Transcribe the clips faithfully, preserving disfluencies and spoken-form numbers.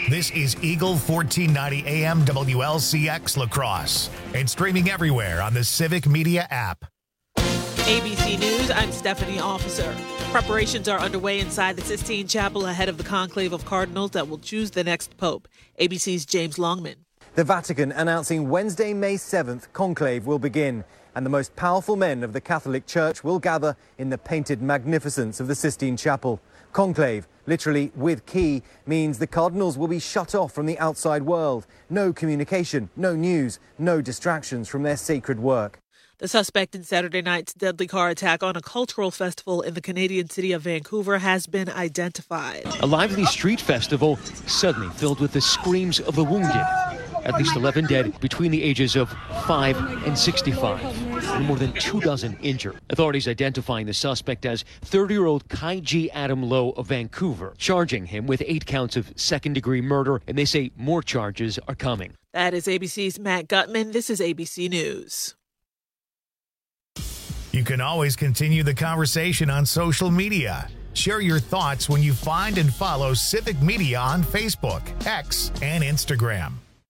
This is Eagle fourteen ninety A M W L C X La Crosse and streaming everywhere on the Civic Media app. A B C News, I'm Stephanie Officer. Preparations are underway inside the Sistine Chapel ahead of the conclave of cardinals that will choose the next pope. A B C's James Longman. The Vatican announcing Wednesday, May seventh, conclave will begin, and the most powerful men of the Catholic Church will gather in the painted magnificence of the Sistine Chapel. Conclave, literally with key, means the cardinals will be shut off from the outside world. No communication, no news, no distractions from their sacred work. The suspect in Saturday night's deadly car attack on a cultural festival in the Canadian city of Vancouver has been identified. A lively street festival suddenly filled with the screams of the wounded. At least eleven dead between the ages of five and sixty-five, and more than two dozen injured. Authorities identifying the suspect as thirty-year-old Kai G. Adam Lowe of Vancouver, charging him with eight counts of second-degree murder, and they say more charges are coming. That is A B C's Matt Gutman. This is A B C News. You can always continue the conversation on social media. Share your thoughts when you find and follow Civic Media on Facebook, X, and Instagram.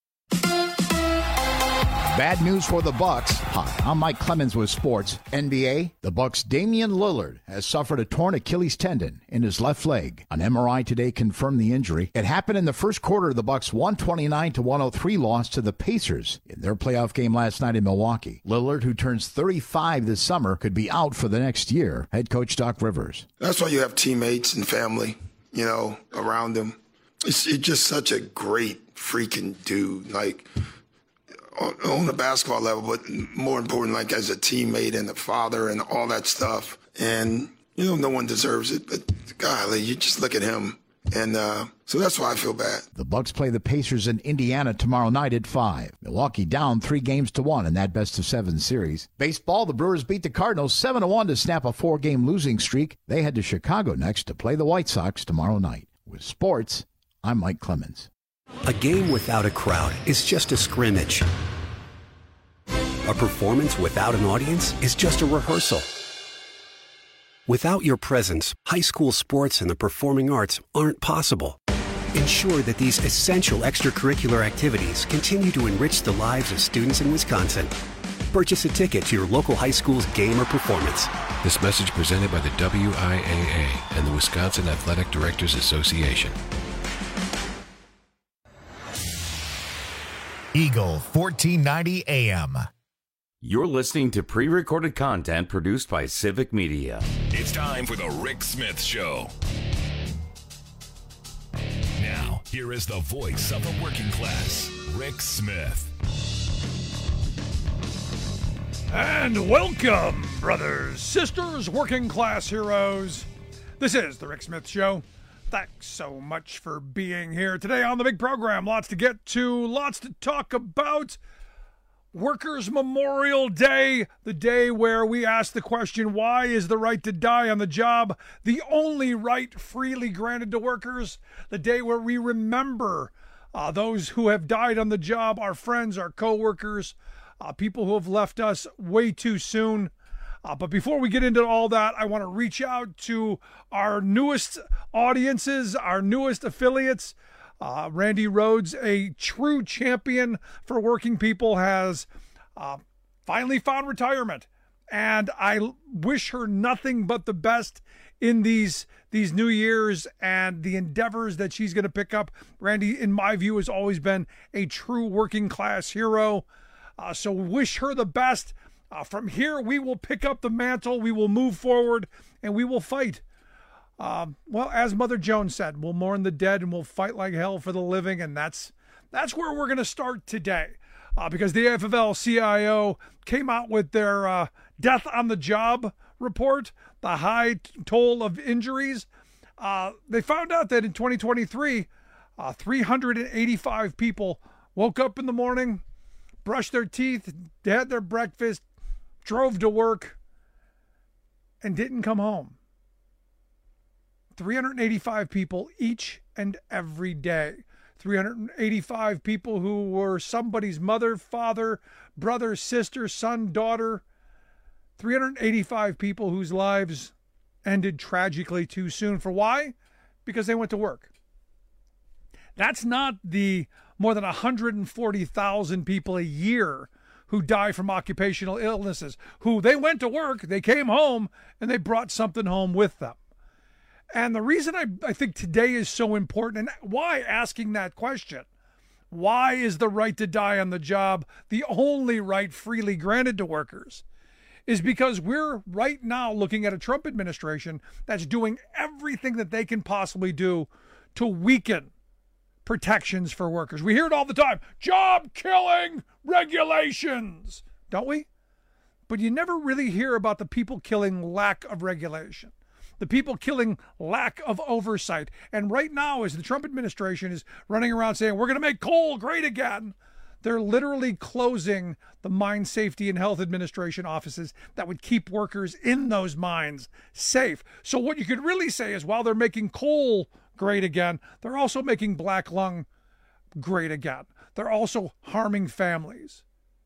Bad news for the Bucks. Hi, I'm Mike Clemens with sports. N B A, the Bucks' Damian Lillard has suffered a torn Achilles tendon in his left leg. An M R I today confirmed the injury. It happened in the first quarter of the Bucks' one twenty-nine to one oh three loss to the Pacers in their playoff game last night in Milwaukee. Lillard, who turns thirty-five this summer, could be out for the next year. Head coach Doc Rivers. That's why you have teammates and family, you know, around him. It's, it's just such a great freaking dude. Like, on the basketball level, but more important, like as a teammate and a father and all that stuff. And, you know, no one deserves it, but golly, you just look at him. And uh, so that's why I feel bad. The Bucks play the Pacers in Indiana tomorrow night at five. Milwaukee down three games to one in that best of seven series. Baseball, the Brewers beat the Cardinals seven to one to snap a four-game losing streak. They head to Chicago next to play the White Sox tomorrow night. With sports, I'm Mike Clemens. A game without a crowd is just a scrimmage. A performance without an audience is just a rehearsal. Without your presence, high school sports and the performing arts aren't possible. Ensure that these essential extracurricular activities continue to enrich the lives of students in Wisconsin. Purchase a ticket to your local high school's game or performance. This message presented by the W I A A and the Wisconsin Athletic Directors Association. Eagle fourteen ninety A M. You're listening to pre-recorded content produced by Civic Media. It's time for the Rick Smith Show. Now, here is the voice of the working class, Rick Smith. And welcome, brothers, sisters, working class heroes. This is the Rick Smith Show. Thanks so much for being here today on the big program. Lots to get to, lots to talk about. Workers' Memorial Day, the day where we ask the question, why is the right to die on the job the only right freely granted to workers? The day where we remember uh, those who have died on the job, our friends, our co-workers, uh, people who have left us way too soon. Uh, but before we get into all that, I want to reach out to our newest audiences, our newest affiliates. Uh, Randy Rhodes, a true champion for working people, has uh, finally found retirement. And I wish her nothing but the best in these these new years and the endeavors that she's going to pick up. Randy, in my view, has always been a true working class hero. Uh, so wish her the best. Uh, from here, we will pick up the mantle, we will move forward, and we will fight. Um, well, as Mother Jones said, we'll mourn the dead and we'll fight like hell for the living, and that's that's where we're going to start today. Uh, because the A F L C I O came out with their uh, death on the job report, the high t- toll of injuries. Uh, they found out that in twenty twenty-three, uh, three hundred eighty-five people woke up in the morning, brushed their teeth, had their breakfast, drove to work, and didn't come home. three hundred eighty-five people each and every day. three hundred eighty-five people who were somebody's mother, father, brother, sister, son, daughter. three hundred eighty-five people whose lives ended tragically too soon. For why? Because they went to work. That's not the more than one hundred forty thousand people a year who die from occupational illnesses, who they went to work, they came home, and they brought something home with them. And the reason I, I think today is so important, and why asking that question, why is the right to die on the job the only right freely granted to workers, is because we're right now looking at a Trump administration that's doing everything that they can possibly do to weaken protections for workers. We hear it all the time, job-killing regulations, don't we? But you never really hear about the people killing lack of regulation, the people killing lack of oversight. And right now, as the Trump administration is running around saying, we're going to make coal great again, they're literally closing the Mine Safety and Health Administration offices that would keep workers in those mines safe. So what you could really say is, while they're making coal great again, they're also making black lung great again. They're also harming families.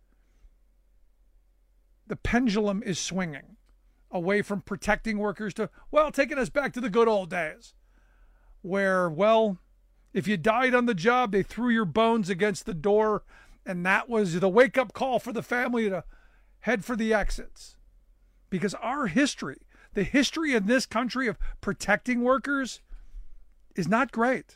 The pendulum is swinging away from protecting workers to, well, taking us back to the good old days where, well, if you died on the job, they threw your bones against the door, and that was the wake-up call for the family to head for the exits. Because our history, the history in this country of protecting workers, is not great.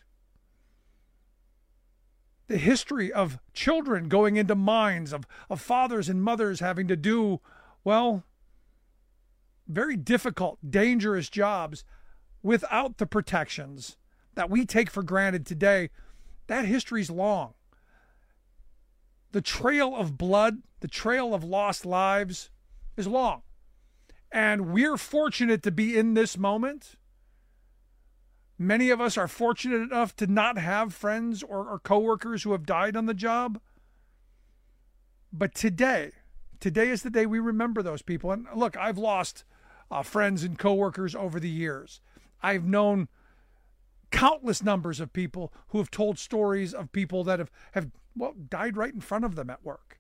The history of children going into mines, of, of fathers and mothers having to do, well, very difficult, dangerous jobs without the protections that we take for granted today, that history's long. The trail of blood, the trail of lost lives is long. And we're fortunate to be in this moment. Many of us are fortunate enough to not have friends or, or coworkers who have died on the job. But today, today is the day we remember those people. And look, I've lost uh, friends and coworkers over the years. I've known countless numbers of people who have told stories of people that have, have well, died right in front of them at work.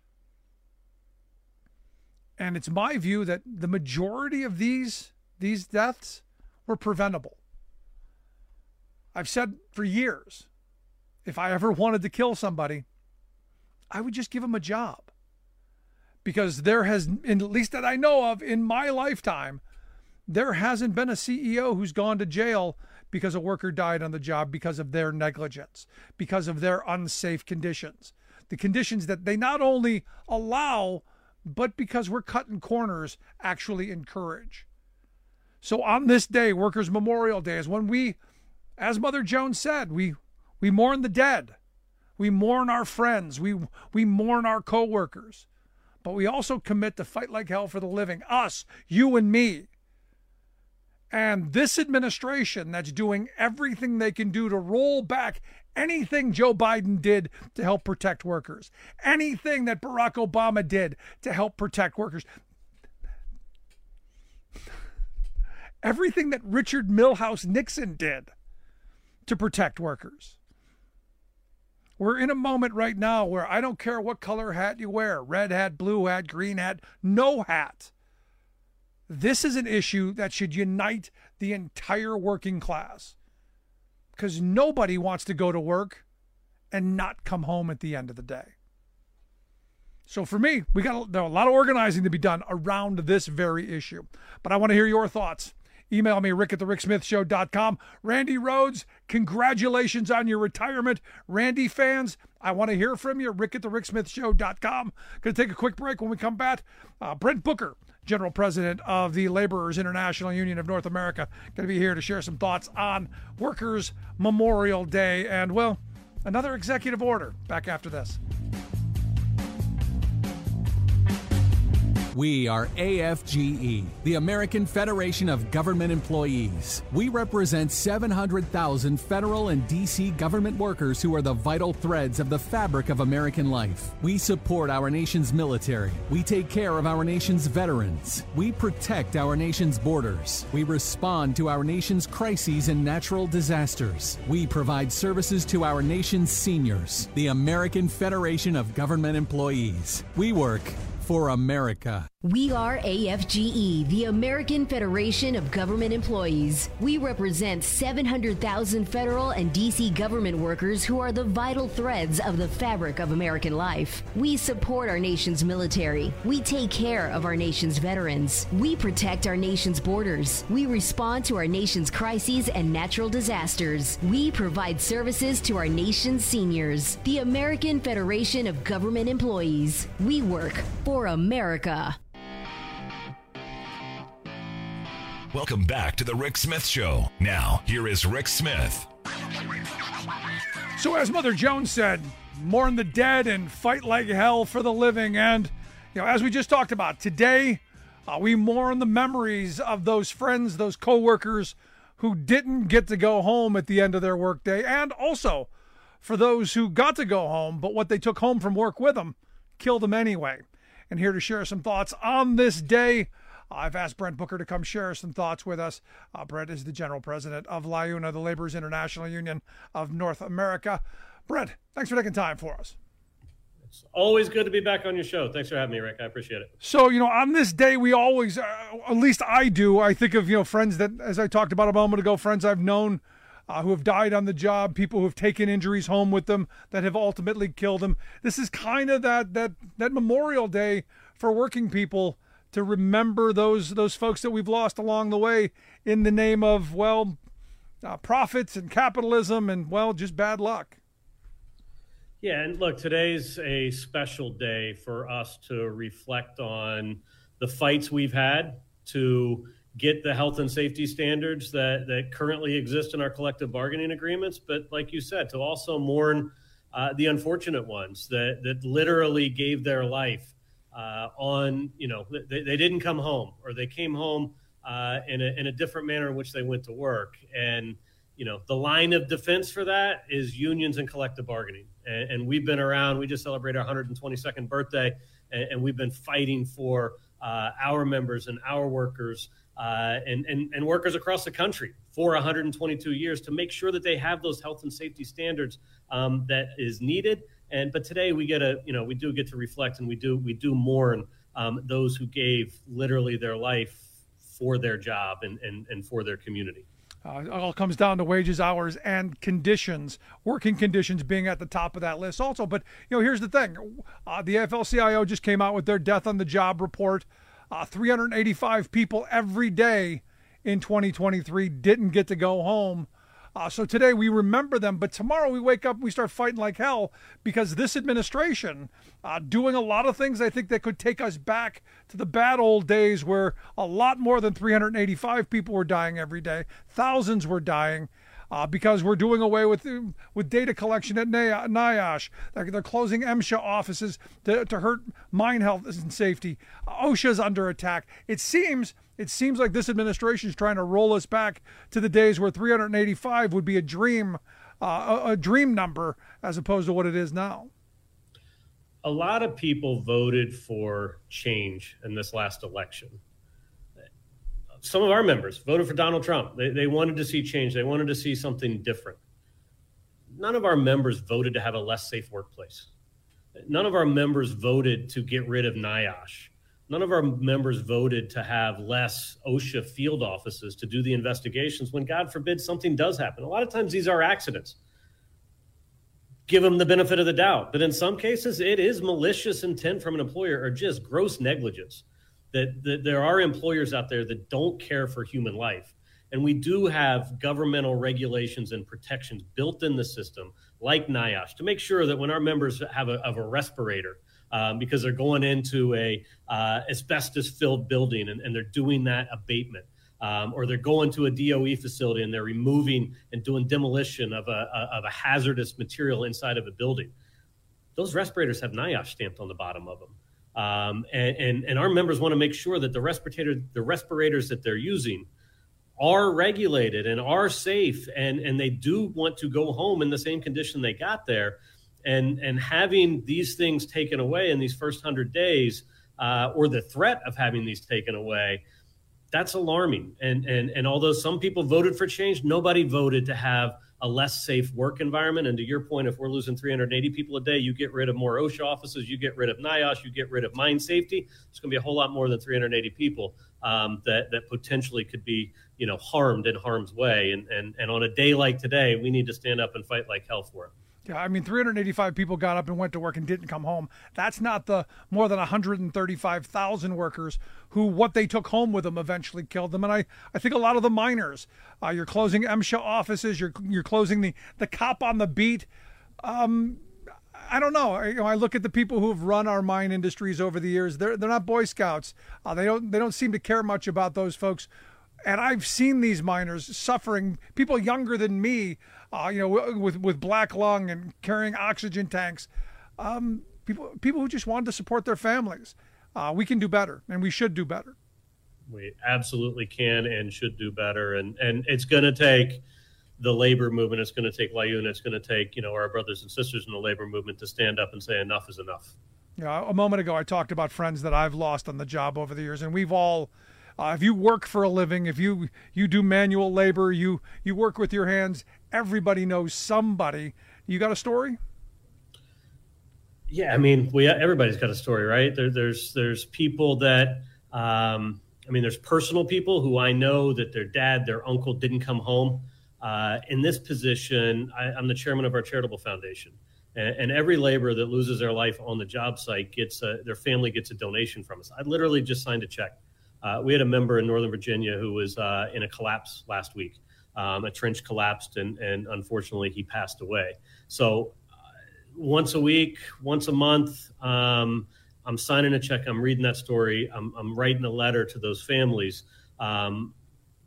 And it's my view that the majority of these, these deaths were preventable. I've said for years, if I ever wanted to kill somebody, I would just give them a job. Because there has, at least that I know of in my lifetime, there hasn't been a C E O who's gone to jail because a worker died on the job because of their negligence, because of their unsafe conditions. The conditions that they not only allow, but because we're cutting corners, actually encourage. So on this day, Workers' Memorial Day, is when we, as Mother Jones said, we we mourn the dead. We mourn our friends. We we mourn our coworkers. But we also commit to fight like hell for the living. Us, you and me. And this administration that's doing everything they can do to roll back anything Joe Biden did to help protect workers, anything that Barack Obama did to help protect workers, everything that Richard Milhouse Nixon did to protect workers. We're in a moment right now where I don't care what color hat you wear, red hat, blue hat, green hat, no hat. This is an issue that should unite the entire working class, because nobody wants to go to work and not come home at the end of the day. So for me, we got a, there a lot of organizing to be done around this very issue. But I want to hear your thoughts. Email me, rick at the rick smith show dot com. Randy Rhodes, congratulations on your retirement. Randy fans, I want to hear from you, rick at the rick smith show dot com. Going to take a quick break. When we come back, uh, Brent Booker, General President of the Laborers International Union of North America, going to be here to share some thoughts on Workers' Memorial Day and, well, another executive order. Back after this. We are A F G E, the American Federation of Government Employees. We represent seven hundred thousand federal and D C government workers who are the vital threads of the fabric of American life. We support our nation's military. We take care of our nation's veterans. We protect our nation's borders. We respond to our nation's crises and natural disasters. We provide services to our nation's seniors. The American Federation of Government Employees. We work for America. We are A F G E, the American Federation of Government Employees. We represent seven hundred thousand federal and D C government workers who are the vital threads of the fabric of American life. We support our nation's military. We take care of our nation's veterans. We protect our nation's borders. We respond to our nation's crises and natural disasters. We provide services to our nation's seniors. The American Federation of Government Employees. We work for America. Welcome back to the Rick Smith Show. Now, here is Rick Smith. So as Mother Jones said, mourn the dead and fight like hell for the living. And, you know, as we just talked about, today uh, we mourn the memories of those friends, those coworkers who didn't get to go home at the end of their workday, and also for those who got to go home, but what they took home from work with them killed them anyway. And here to share some thoughts on this day, I've asked Brent Booker to come share some thoughts with us. Uh, Brent is the general president of LIUNA, the Laborers International Union of North America. Brent, thanks for taking time for us. It's always good to be back on your show. Thanks for having me, Rick. I appreciate it. So, you know, on this day, we always, uh, at least I do, I think of, you know, friends that, as I talked about a moment ago, friends I've known uh, who have died on the job, people who have taken injuries home with them that have ultimately killed them. This is kind of that that that Memorial Day for working people, to remember those those folks that we've lost along the way in the name of, well, uh, profits and capitalism and, well, just bad luck. Yeah, and look, today's a special day for us to reflect on the fights we've had to get the health and safety standards that, that currently exist in our collective bargaining agreements. But like you said, to also mourn uh, the unfortunate ones that, that literally gave their life Uh, on, you know, they, they didn't come home, or they came home uh, in, a, in a different manner in which they went to work. And, you know, the line of defense for that is unions and collective bargaining. And, and we've been around. We just celebrated our one hundred twenty-second birthday, and, and we've been fighting for uh, our members and our workers uh, and, and, and workers across the country for one hundred twenty-two years to make sure that they have those health and safety standards um, that is needed. And but today we get a, you know, we do get to reflect, and we do we do mourn um, those who gave literally their life for their job and and, and for their community. Uh, it all comes down to wages, hours, and conditions, working conditions being at the top of that list also. But, you know, here's the thing. Uh, the A F L C I O just came out with their death on the job report. Uh, three hundred eighty-five people every day in twenty twenty-three didn't get to go home. Uh, so today we remember them, but tomorrow we wake up and we start fighting like hell because this administration uh, doing a lot of things I think that could take us back to the bad old days where a lot more than three hundred eighty-five people were dying every day. Thousands were dying uh, because we're doing away with with data collection at NIOSH. They're, they're closing MSHA offices to, to hurt mine health and safety. OSHA's under attack. It seems... It seems like this administration is trying to roll us back to the days where three hundred eighty-five would be a dream, uh, a, a dream number, as opposed to what it is now. A lot of people voted for change in this last election. Some of our members voted for Donald Trump. They, they wanted to see change. They wanted to see something different. None of our members voted to have a less safe workplace. None of our members voted to get rid of NIOSH. None of our members voted to have less OSHA field offices to do the investigations when, God forbid, something does happen. A lot of times these are accidents. Give them the benefit of the doubt. But in some cases, it is malicious intent from an employer or just gross negligence. That, that there are employers out there that don't care for human life. And we do have governmental regulations and protections built in the system, like NIOSH, to make sure that when our members have a, have a respirator, Um, because they're going into a uh, asbestos-filled building and, and they're doing that abatement, um, or they're going to a D O E facility and they're removing and doing demolition of a, a of a hazardous material inside of a building. Those respirators have NIOSH stamped on the bottom of them, um, and, and and our members want to make sure that the respirator the respirators that they're using are regulated and are safe, and and they do want to go home in the same condition they got there. And and having these things taken away in these first hundred days, uh, or the threat of having these taken away, that's alarming. And and and although some people voted for change, nobody voted to have a less safe work environment. And to your point, if we're losing three hundred eighty people a day, you get rid of more OSHA offices, you get rid of NIOSH, you get rid of mine safety. It's going to be a whole lot more than three hundred eighty people um, that that potentially could be, you know, harmed in harm's way. And and and on a day like today, we need to stand up and fight like hell for it. Yeah, I mean, three hundred eighty-five people got up and went to work and didn't come home. That's not the more than one hundred thirty-five thousand workers who what they took home with them eventually killed them. And I, I think a lot of the miners, uh, you're closing MSHA offices, you're you're closing the, the cop on the beat. Um, I don't know. I, you know. I look at the people who have run our mine industries over the years. They're they're not Boy Scouts. Uh, they don't they don't seem to care much about those folks. And I've seen these miners suffering, people younger than me, uh, you know, with with black lung and carrying oxygen tanks, um, people people who just wanted to support their families. Uh, we can do better, and we should do better. We absolutely can and should do better, and and it's going to take the labor movement. It's going to take LIUNA. It's going to take, you know, our brothers and sisters in the labor movement to stand up and say enough is enough. Yeah, a moment ago I talked about friends that I've lost on the job over the years, and we've all. Uh, if you work for a living, if you you do manual labor, you you work with your hands, everybody knows somebody. You got a story? Yeah, I mean, we everybody's got a story, right? There, there's there's people that, um, I mean, there's personal people who I know that their dad, their uncle didn't come home. Uh, in this position, I, I'm the chairman of our charitable foundation. And, and every laborer that loses their life on the job site gets a, their family gets a donation from us. I literally just signed a check. Uh, we had a member in Northern Virginia who was uh, in a collapse last week. Um, a trench collapsed, and, and unfortunately he passed away. So uh, once a week, once a month, um, I'm signing a check. I'm reading that story. I'm, I'm writing a letter to those families. Um,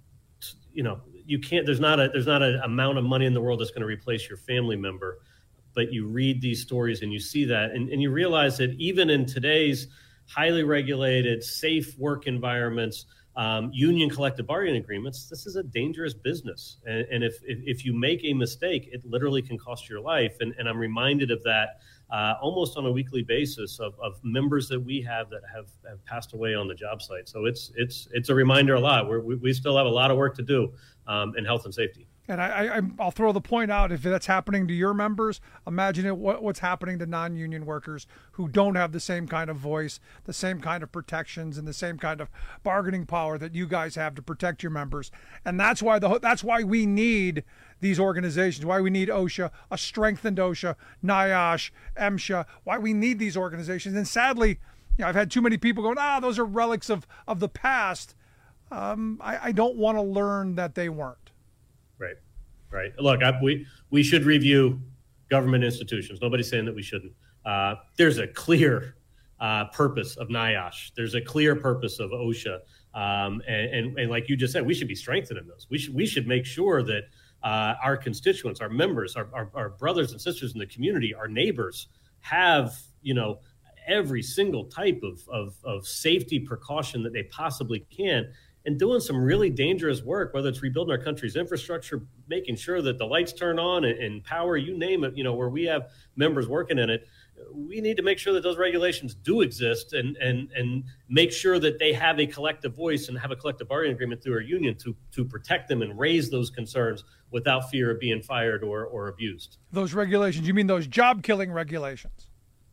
you know, you can't. There's not a there's not an amount of money in the world that's going to replace your family member. But you read these stories and you see that, and, and you realize that even in today's highly regulated, safe work environments, um, union collective bargaining agreements, this is a dangerous business. And, and if, if if you make a mistake, it literally can cost your life. And, and I'm reminded of that uh, almost on a weekly basis of, of members that we have that have, have passed away on the job site. So it's it's it's a reminder a lot. We're, we we still have a lot of work to do um, in health and safety. And I, I, I'll throw the point out, if that's happening to your members, imagine it, what, what's happening to non-union workers who don't have the same kind of voice, the same kind of protections, and the same kind of bargaining power that you guys have to protect your members. And that's why the that's why we need these organizations, why we need OSHA, a strengthened OSHA, NIOSH, MSHA, why we need these organizations. And sadly, you know, I've had too many people going, ah, those are relics of, of the past. Um, I, I don't want to learn that they weren't. Right, right. Look, I, we we should review government institutions. Nobody's saying that we shouldn't. Uh, there's a clear uh, purpose of NIOSH. There's a clear purpose of OSHA, um, and, and and like you just said, we should be strengthening those. We should we should make sure that uh, our constituents, our members, our, our our brothers and sisters in the community, our neighbors have, you know, every single type of of, of safety precaution that they possibly can. And doing some really dangerous work, whether it's rebuilding our country's infrastructure, making sure that the lights turn on and, and power, you name it, you know, where we have members working in it, we need to make sure that those regulations do exist and and and make sure that they have a collective voice and have a collective bargaining agreement through our union to to protect them and raise those concerns without fear of being fired or, or abused. Those regulations, you mean those job-killing regulations?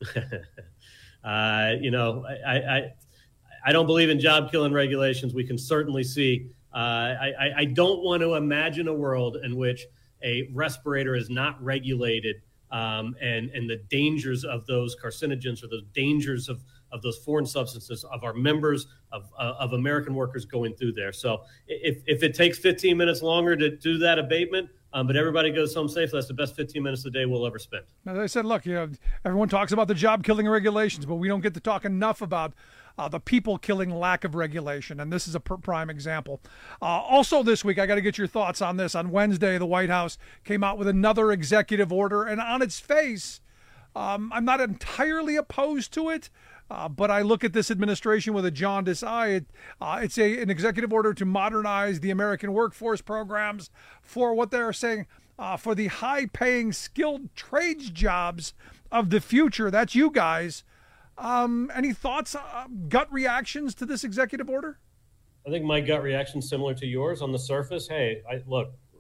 uh, you know, I... I I don't believe in job-killing regulations. We can certainly see. Uh, I, I don't want to imagine a world in which a respirator is not regulated, um, and and the dangers of those carcinogens or the dangers of, of those foreign substances of our members of uh, of American workers going through there. So if if it takes fifteen minutes longer to do that abatement, um, but everybody goes home safe, that's the best fifteen minutes a day we'll ever spend. As I said, look, you know, everyone talks about the job-killing regulations, but we don't get to talk enough about Uh, the people-killing lack of regulation, and this is a per- prime example. Uh, also this week, I got to get your thoughts on this. On Wednesday, the White House came out with another executive order, and on its face, um, I'm not entirely opposed to it, uh, but I look at this administration with a jaundiced eye. It, uh, it's a, an executive order to modernize the American workforce programs for what they're saying, uh, for the high-paying, skilled trades jobs of the future. That's you guys. Um, any thoughts, uh, gut reactions to this executive order? I think my gut reaction is similar to yours on the surface. Hey, I, look,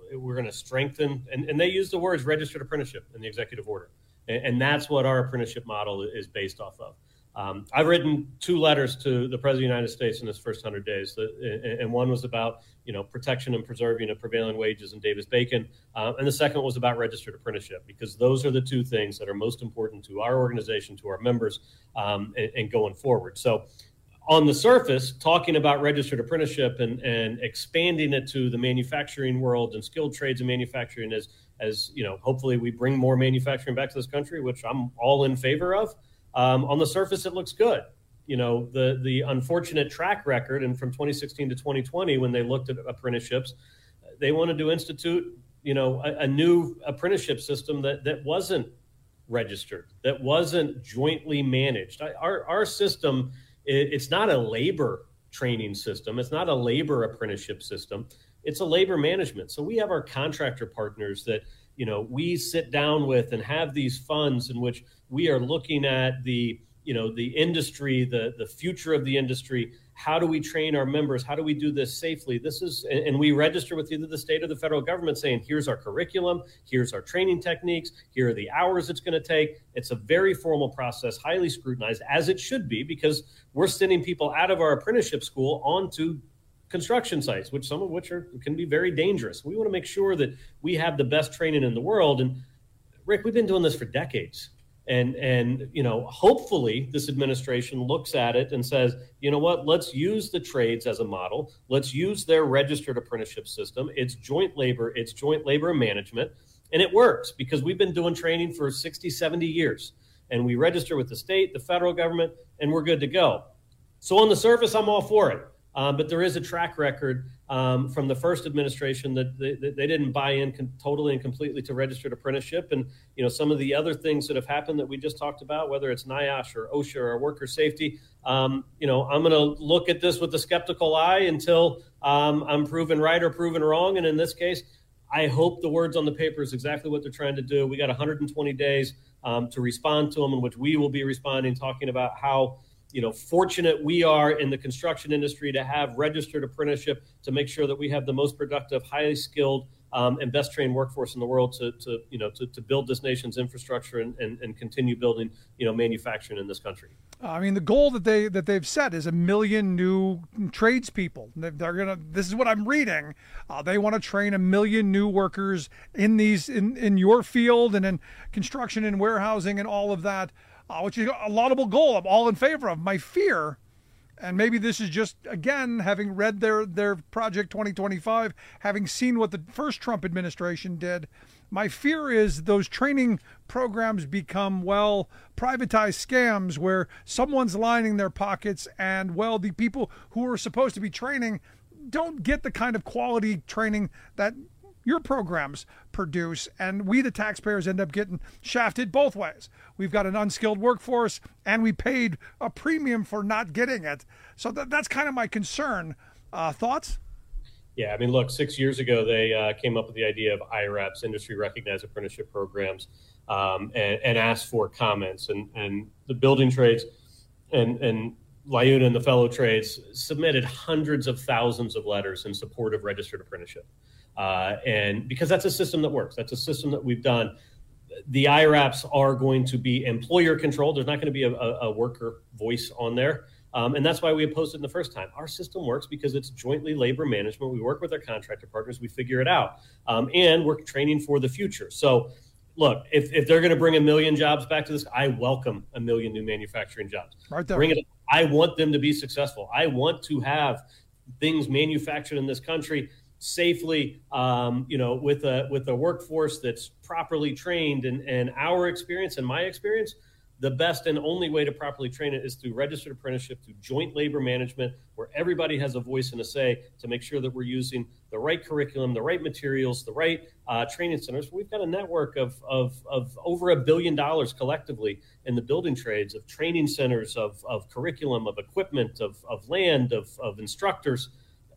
we're going to strengthen, and, and they use the words registered apprenticeship in the executive order. And, and that's what our apprenticeship model is based off of. Um, I've written two letters to the President of the United States in his first one hundred days, and one was about, you know, protection and preserving of prevailing wages in Davis-Bacon, uh, and the second was about registered apprenticeship, because those are the two things that are most important to our organization, to our members, um, and, and going forward. So on the surface, talking about registered apprenticeship and, and expanding it to the manufacturing world and skilled trades and manufacturing, as, as you know, hopefully we bring more manufacturing back to this country, which I'm all in favor of. Um, on the surface, it looks good. You know, the the unfortunate track record, and from twenty sixteen to twenty twenty, when they looked at apprenticeships, they wanted to institute, you know, a, a new apprenticeship system that that wasn't registered, that wasn't jointly managed. I, our our system, it, it's not a labor training system. It's not a labor apprenticeship system. It's a labor management. So we have our contractor partners that, you know, we sit down with and have these funds in which we are looking at the, you know, the industry, the, the future of the industry. How do we train our members? How do we do this safely? This is, and, and we register with either the state or the federal government saying, here's our curriculum, here's our training techniques, here are the hours it's going to take. It's a very formal process, highly scrutinized, as it should be, because we're sending people out of our apprenticeship school onto construction sites, which some of which are can be very dangerous. We want to make sure that we have the best training in the world. And Rick, we've been doing this for decades. And, and you know, hopefully this administration looks at it and says, you know what, let's use the trades as a model. Let's use their registered apprenticeship system. It's joint labor. It's joint labor management. And it works because we've been doing training for sixty, seventy years. And we register with the state, the federal government, and we're good to go. So on the surface, I'm all for it. Um, but there is a track record um, from the first administration that they, that they didn't buy in con- totally and completely to registered apprenticeship. And, you know, some of the other things that have happened that we just talked about, whether it's NIOSH or OSHA or worker safety, um, you know, I'm going to look at this with a skeptical eye until um, I'm proven right or proven wrong. And in this case, I hope the words on the paper is exactly what they're trying to do. We got one hundred twenty days um, to respond to them, in which we will be responding, talking about how, you know, fortunate we are in the construction industry to have registered apprenticeship to make sure that we have the most productive, highly skilled, um, and best trained workforce in the world to, to you know, to, to build this nation's infrastructure and, and, and continue building, you know, manufacturing in this country. I mean, the goal that they that they've set is a million new tradespeople. They're gonna. This is what I'm reading. Uh, they want to train a million new workers in these in, in your field and in construction and warehousing and all of that. Uh, which is a laudable goal. I'm all in favor of. My fear, and maybe this is just, again, having read their, their Project twenty twenty-five, having seen what the first Trump administration did, my fear is those training programs become, well, privatized scams where someone's lining their pockets and, well, the people who are supposed to be training don't get the kind of quality training that your programs produce, and we, the taxpayers, end up getting shafted both ways. We've got an unskilled workforce, and we paid a premium for not getting it. So that, that's kind of my concern. Uh, thoughts? Yeah, I mean, look, six years ago, they uh, came up with the idea of I R A Ps, Industry Recognized Apprenticeship Programs, um, and, and asked for comments. And, and the building trades and, and LIUNA and the fellow trades submitted hundreds of thousands of letters in support of registered apprenticeship. Uh, and because that's a system that works, that's a system that we've done. The I R A Ps are going to be employer controlled. There's not going to be a, a worker voice on there. Um, and that's why we opposed it in the first time. Our system works because it's jointly labor management. We work with our contractor partners. We figure it out. Um, and we're training for the future. So look, if, if they're going to bring a million jobs back to this, I welcome a million new manufacturing jobs. Right there. Bring it. I want them to be successful. I want to have things manufactured in this country safely, um, you know, with a with a workforce that's properly trained. And, and our experience and my experience, the best and only way to properly train it is through registered apprenticeship, through joint labor management, where everybody has a voice and a say to make sure that we're using the right curriculum, the right materials, the right uh, training centers. We've got a network of, of, of over a billion dollars collectively in the building trades, of training centers, of, of curriculum, of equipment, of, of land, of, of instructors.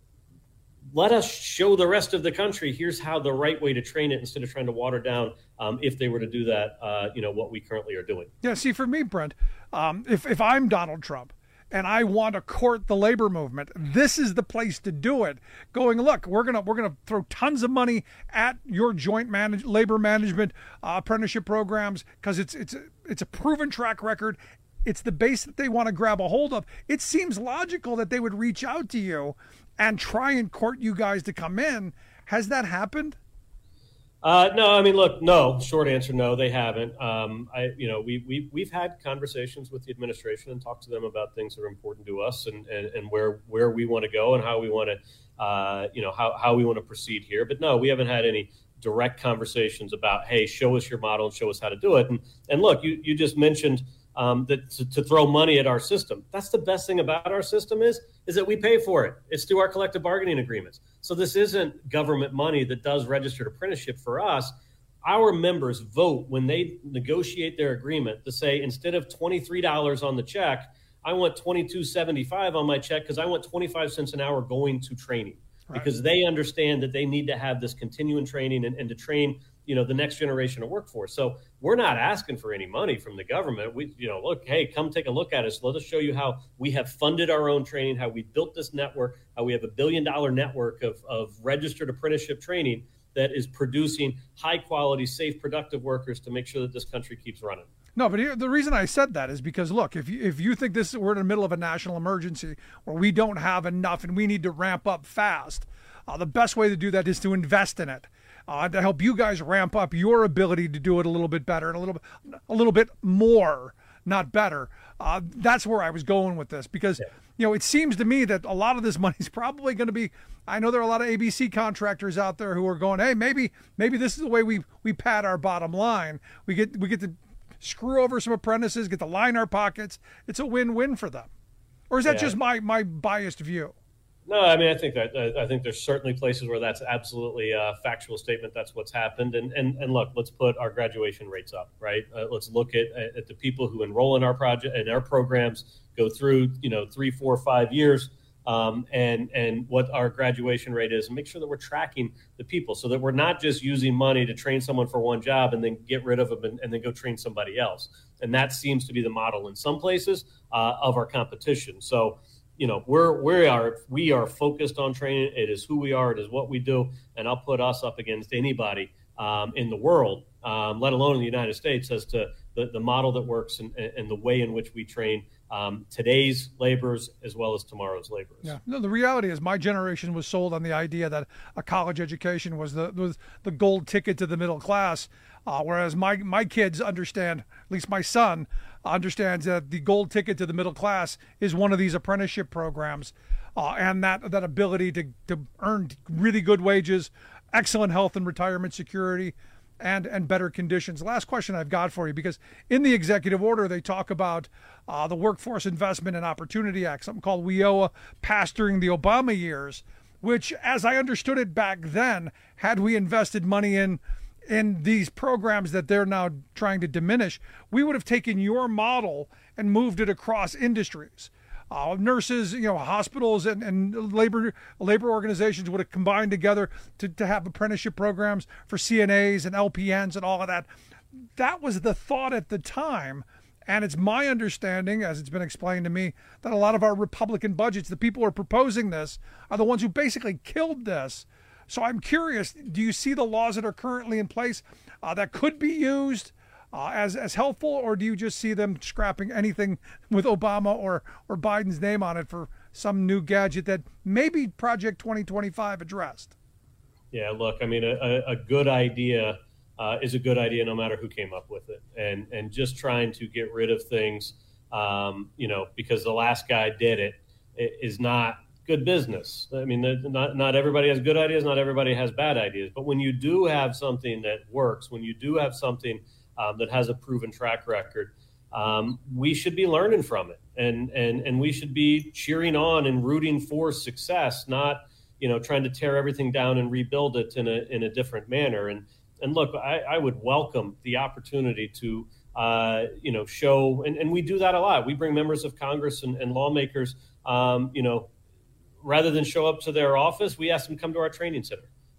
Let us show the rest of the country, here's how the right way to train it, instead of trying to water down, um, if they were to do that, uh, you know, what we currently are doing. Yeah, see, for me, Brent, um, if, if I'm Donald Trump and I want to court the labor movement, this is the place to do it. Going, look, we're gonna we're gonna throw tons of money at your joint manage, labor management uh, apprenticeship programs because it's it's it's a proven track record. It's the base that they want to grab a hold of. It seems logical that they would reach out to you and try and court you guys to come in. Has that happened? Uh, no, I mean, look, no. Short answer, no, they haven't. Um, I, you know, we we we've had conversations with the administration and talked to them about things that are important to us and and, and where where we want to go and how we want to, uh, you know, how how we want to proceed here. But no, we haven't had any direct conversations about, hey, show us your model and show us how to do it. And and look, you you just mentioned um, that to, to throw money at our system. That's the best thing about our system is is that we pay for it. It's through our collective bargaining agreements. So this isn't government money that does registered apprenticeship for us. Our members vote when they negotiate their agreement to say, instead of twenty-three dollars on the check, I want twenty-two seventy-five on my check because I want twenty-five cents an hour going to training. Right. Because they understand that they need to have this continuing training and, and to train, you know, the next generation of workforce. So we're not asking for any money from the government. We, you know, look, hey, come take a look at us. Let us show you how we have funded our own training, how we built this network, how we have a billion dollar network of, of registered apprenticeship training that is producing high quality, safe, productive workers to make sure that this country keeps running. No, but here, the reason I said that is because, look, if you, if you think this we're in the middle of a national emergency where we don't have enough and we need to ramp up fast, uh, the best way to do that is to invest in it. Uh, to help you guys ramp up your ability to do it a little bit better and a little bit, a little bit more, not better. Uh, that's where I was going with this because, yeah. you know, it seems to me that a lot of this money is probably going to be. I know there are a lot of A B C contractors out there who are going, hey, maybe maybe this is the way we we pad our bottom line. We get we get to screw over some apprentices, get to line our pockets. It's a win-win for them. Or is that yeah. just my my biased view? No, I mean, I think that uh, I think there's certainly places where that's absolutely a factual statement. That's what's happened. And and and look, let's put our graduation rates up, right? Uh, let's look at at the people who enroll in our project and our programs, go through, you know, three, four, five years, um, and and what our graduation rate is, and make sure that we're tracking the people so that we're not just using money to train someone for one job and then get rid of them and, and then go train somebody else. And that seems to be the model in some places uh, of our competition. So. You know, we're we are we are focused on training. It is who we are. It is what we do. And I'll put us up against anybody um, in the world, um, let alone in the United States, as to the, the model that works and, and the way in which we train um, today's laborers as well as tomorrow's laborers. Yeah. No, the reality is my generation was sold on the idea that a college education was the was the gold ticket to the middle class, uh, whereas my my kids understand, at least my son, understands that the gold ticket to the middle class is one of these apprenticeship programs, uh, and that that ability to, to earn really good wages, excellent health and retirement security, and and better conditions. Last question I've got for you, because in the executive order they talk about uh, the Workforce Investment and Opportunity Act, something called W I O A, passed during the Obama years, which, as I understood it back then, had we invested money in in these programs that they're now trying to diminish, we would have taken your model and moved it across industries. Uh, nurses, you know, hospitals and, and labor labor organizations would have combined together to, to have apprenticeship programs for C N As and L P Ns and all of that. That was the thought at the time. And it's my understanding, as it's been explained to me, that a lot of our Republican budgets, the people who are proposing this, are the ones who basically killed this. So I'm curious, do you see the laws that are currently in place uh, that could be used uh, as as helpful, or do you just see them scrapping anything with Obama or, or Biden's name on it for some new gadget that maybe Project twenty twenty-five addressed? Yeah, look, I mean, a, a good idea uh, is a good idea no matter who came up with it. And, and just trying to get rid of things, um, you know, because the last guy did it, it is not good business. I mean, not not everybody has good ideas, not everybody has bad ideas. But when you do have something that works, when you do have something um, that has a proven track record, um, we should be learning from it, and and and we should be cheering on and rooting for success, not you know trying to tear everything down and rebuild it in a in a different manner. And and look, I, I would welcome the opportunity to uh, you know show, and, and we do that a lot. We bring members of Congress and, and lawmakers, um, you know. Rather than show up to their office, we ask them to come to our training center.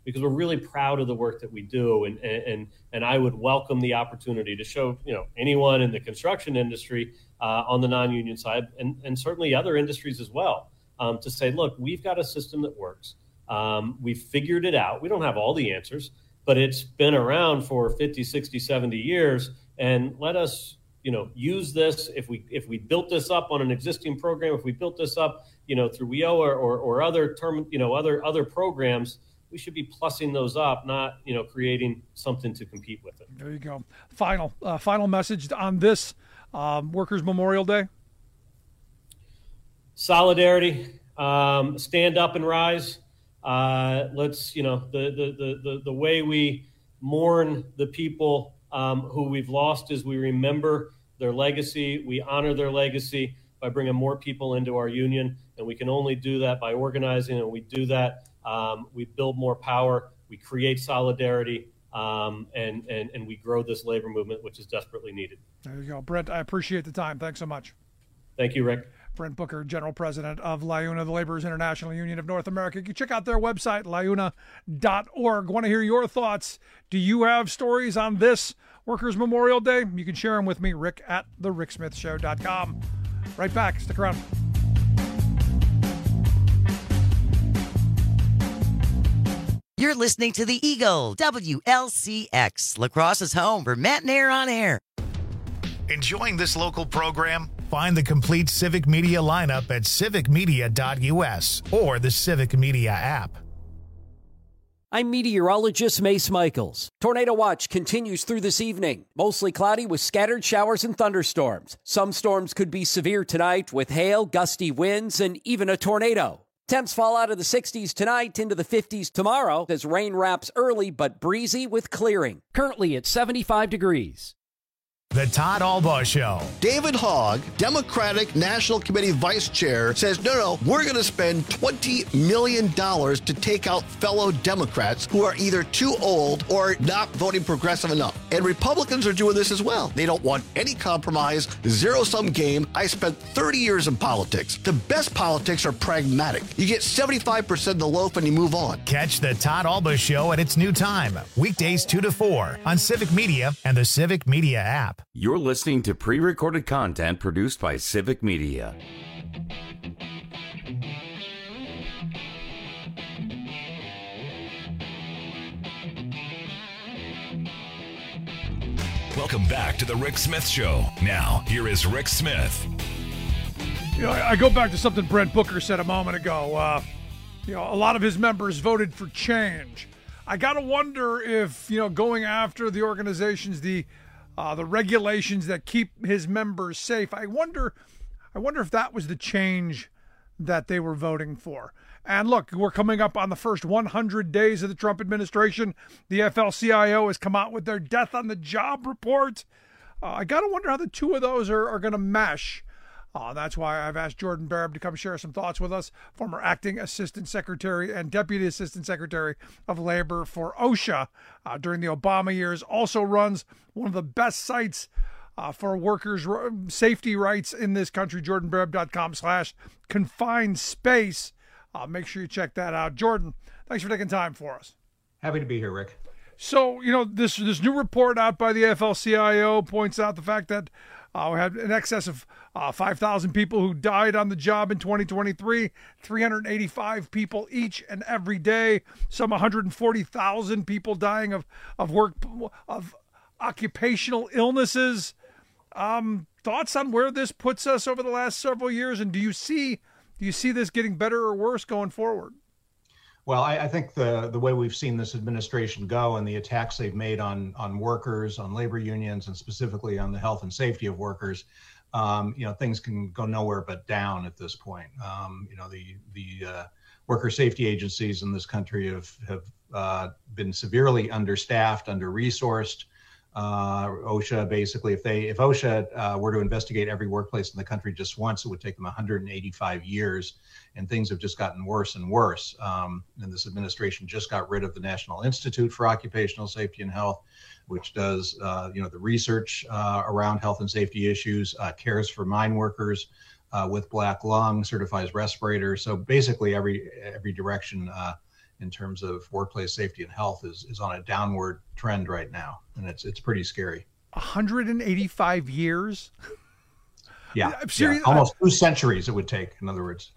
because we're really proud of the work that we do. And, and, and I would welcome the opportunity to show, you know, anyone in the construction industry uh, on the non-union side, and, and certainly other industries as well, um, to say, look, we've got a system that works. Um, we've figured it out. We don't have all the answers, but it's been around for fifty, sixty, seventy years. And let us, you know, use this. If we if we built this up on an existing program, if we built this up, you know, through W I O A or, or other term, you know, other other programs, we should be plussing those up, not, you know, creating something to compete with it. There you go. Final uh, final message on this um, Workers' Memorial Day. Solidarity. Um, stand up and rise. Uh, let's, you know, the, the, the, the, the way we mourn the people um, who we've lost is we remember their legacy. We honor their legacy by bringing more people into our union. And we can only do that by organizing. And we do that. Um, we build more power. We create solidarity. Um, and, and, and we grow this labor movement, which is desperately needed. There you go. Brent, I appreciate the time. Thanks so much. Thank you, Rick. Brent Booker, General President of LIUNA, the Laborers International Union of North America. You can check out their website, liuna dot org. Want to hear your thoughts? Do you have stories on this Workers' Memorial Day? You can share them with me, Rick at the rick smith show dot com. Right back. Stick around. You're listening to The Eagle, W L C X, La Crosse's home for Matt and Air on Air. Enjoying this local program? Find the complete Civic Media lineup at civic media dot u s or the Civic Media app. I'm meteorologist Mace Michaels. Tornado watch continues through this evening. Mostly cloudy with scattered showers and thunderstorms. Some storms could be severe tonight with hail, gusty winds, and even a tornado. Temps fall out of the sixties tonight into the fifties tomorrow as rain wraps early but breezy with clearing. Currently at seventy-five degrees. The Todd Albaugh Show. David Hogg, Democratic National Committee Vice Chair, says, no, no, we're going to spend twenty million dollars to take out fellow Democrats who are either too old or not voting progressive enough. And Republicans are doing this as well. They don't want any compromise, zero-sum game. I spent thirty years in politics. The best politics are pragmatic. You get seventy-five percent of the loaf and you move on. Catch the Todd Albaugh Show at its new time, weekdays two to four on Civic Media and the Civic Media app. You're listening to pre-recorded content produced by Civic Media. Welcome back to the Rick Smith Show. Now, here is Rick Smith. You know, I go back to something Brent Booker said a moment ago. Uh, you know, a lot of his members voted for change. I got to wonder if, you know, going after the organizations, the Uh, the regulations that keep his members safe. I wonder, I wonder if that was the change that they were voting for. And look, we're coming up on the first one hundred days of the Trump administration. The F L C I O has come out with their death on the job report. Uh, I got to wonder how the two of those are, are going to mesh. Uh, that's why I've asked Jordan Barab to come share some thoughts with us, former acting assistant secretary and deputy assistant secretary of labor for OSHA uh, during the Obama years. Also runs one of the best sites uh, for workers' safety rights in this country, jordan barab dot com slash confined space. Uh, make sure you check that out. Jordan, thanks for taking time for us. Happy to be here, Rick. So, you know, this this new report out by the F L C I O points out the fact that Uh, we had in excess of uh, five thousand people who died on the job in twenty twenty-three, three hundred eighty-five people each and every day, some one hundred forty thousand people dying of, of work, of occupational illnesses. Um, thoughts on where this puts us over the last several years? And do you see, do you see this getting better or worse going forward? Well, I, I think the the way we've seen this administration go and the attacks they've made on on workers, on labor unions, and specifically on the health and safety of workers, um, you know, things can go nowhere but down at this point. Um, you know, the the uh, worker safety agencies in this country have have uh, been severely understaffed, under-resourced. Uh, OSHA, basically, if they if OSHA uh, were to investigate every workplace in the country just once, it would take them one hundred eighty-five years, and things have just gotten worse and worse. Um, and this administration just got rid of the National Institute for Occupational Safety and Health, which does uh, you know the research uh, around health and safety issues, uh, cares for mine workers uh, with black lung, certifies respirators. So basically, every every direction uh, in terms of workplace safety and health is is on a downward trend right now, and it's it's pretty scary. one hundred eighty-five years. Yeah, I'm serious. Yeah, almost two centuries it would take. In other words,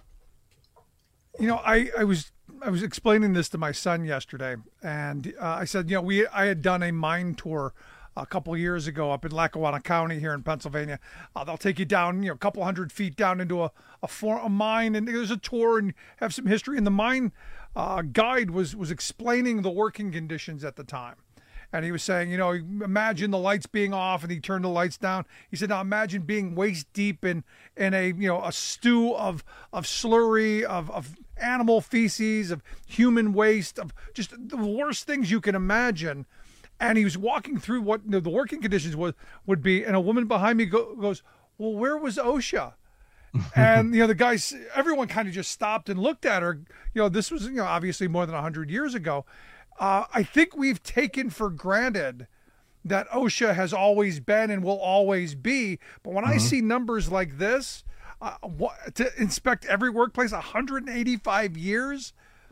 you know, I, I was I was explaining this to my son yesterday, and uh, I said, you know, we I had done a mine tour a couple of years ago up in Lackawanna County here in Pennsylvania. Uh, they'll take you down, you know, a couple hundred feet down into a a, for, a mine, and there's a tour and have some history. And the mine uh, guide was was explaining the working conditions at the time. And he was saying, you know, imagine the lights being off, and he turned the lights down. He said, now imagine being waist deep in in a, you know, a stew of of slurry, of, of animal feces, of human waste, of just the worst things you can imagine. And he was walking through what you know, the working conditions was would be, and a woman behind me go, goes, well, where was OSHA? And, you know, the guys, everyone kind of just stopped and looked at her. You know, this was, you know, obviously more than one hundred years ago. Uh, I think we've taken for granted that OSHA has always been and will always be. But when mm-hmm. I see numbers like this, uh, what, to inspect every workplace, one hundred eighty-five years,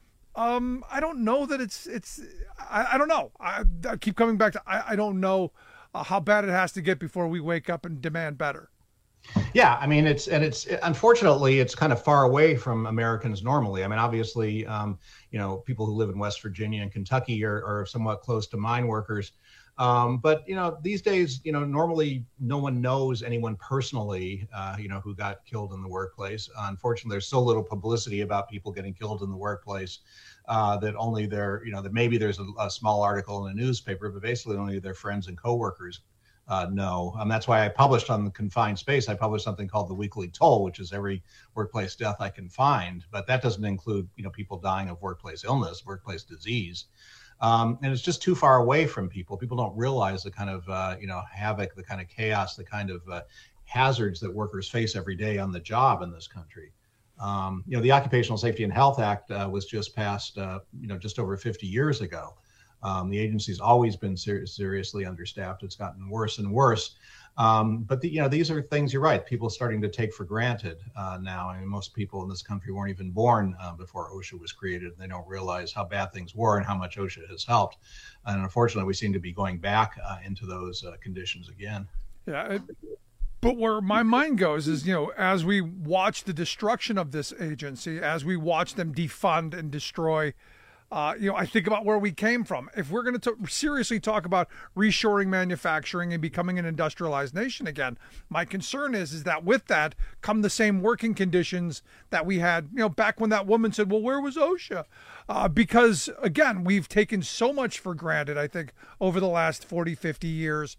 um, I don't know that it's, it's I, I don't know. I, I keep coming back to, I, I don't know uh, how bad it has to get before we wake up and demand better. Yeah, I mean, it's and it's unfortunately it's kind of far away from Americans normally. I mean, obviously, um, you know, people who live in West Virginia and Kentucky are, are somewhat close to mine workers. Um, but, you know, these days, you know, normally no one knows anyone personally, uh, you know, who got killed in the workplace. Uh, unfortunately, there's so little publicity about people getting killed in the workplace uh, that only their, you know, that maybe there's a, a small article in a newspaper, but basically only their friends and coworkers Uh, no, um, that's why I published on the confined space. I published something called the Weekly Toll, which is every workplace death I can find. But that doesn't include, you know, people dying of workplace illness, workplace disease, um, and it's just too far away from people. People don't realize the kind of, uh, you know, havoc, the kind of chaos, the kind of uh, hazards that workers face every day on the job in this country. Um, you know, the Occupational Safety and Health Act uh, was just passed, uh, you know, just over fifty years ago. Um, the agency's always been ser- seriously understaffed. It's gotten worse and worse. Um, but the, you know, these are things, you're right, people are starting to take for granted uh, now. I mean, most people in this country weren't even born uh, before OSHA was created. They don't realize how bad things were and how much OSHA has helped. And unfortunately, we seem to be going back uh, into those uh, conditions again. Yeah. It, but where my mind goes is, you know, as we watch the destruction of this agency, as we watch them defund and destroy, Uh, you know, I think about where we came from. If we're going to seriously talk about reshoring manufacturing and becoming an industrialized nation again, my concern is, is that with that come the same working conditions that we had, you know, back when that woman said, well, where was OSHA? Uh, because, again, we've taken so much for granted, I think, over the last forty, fifty years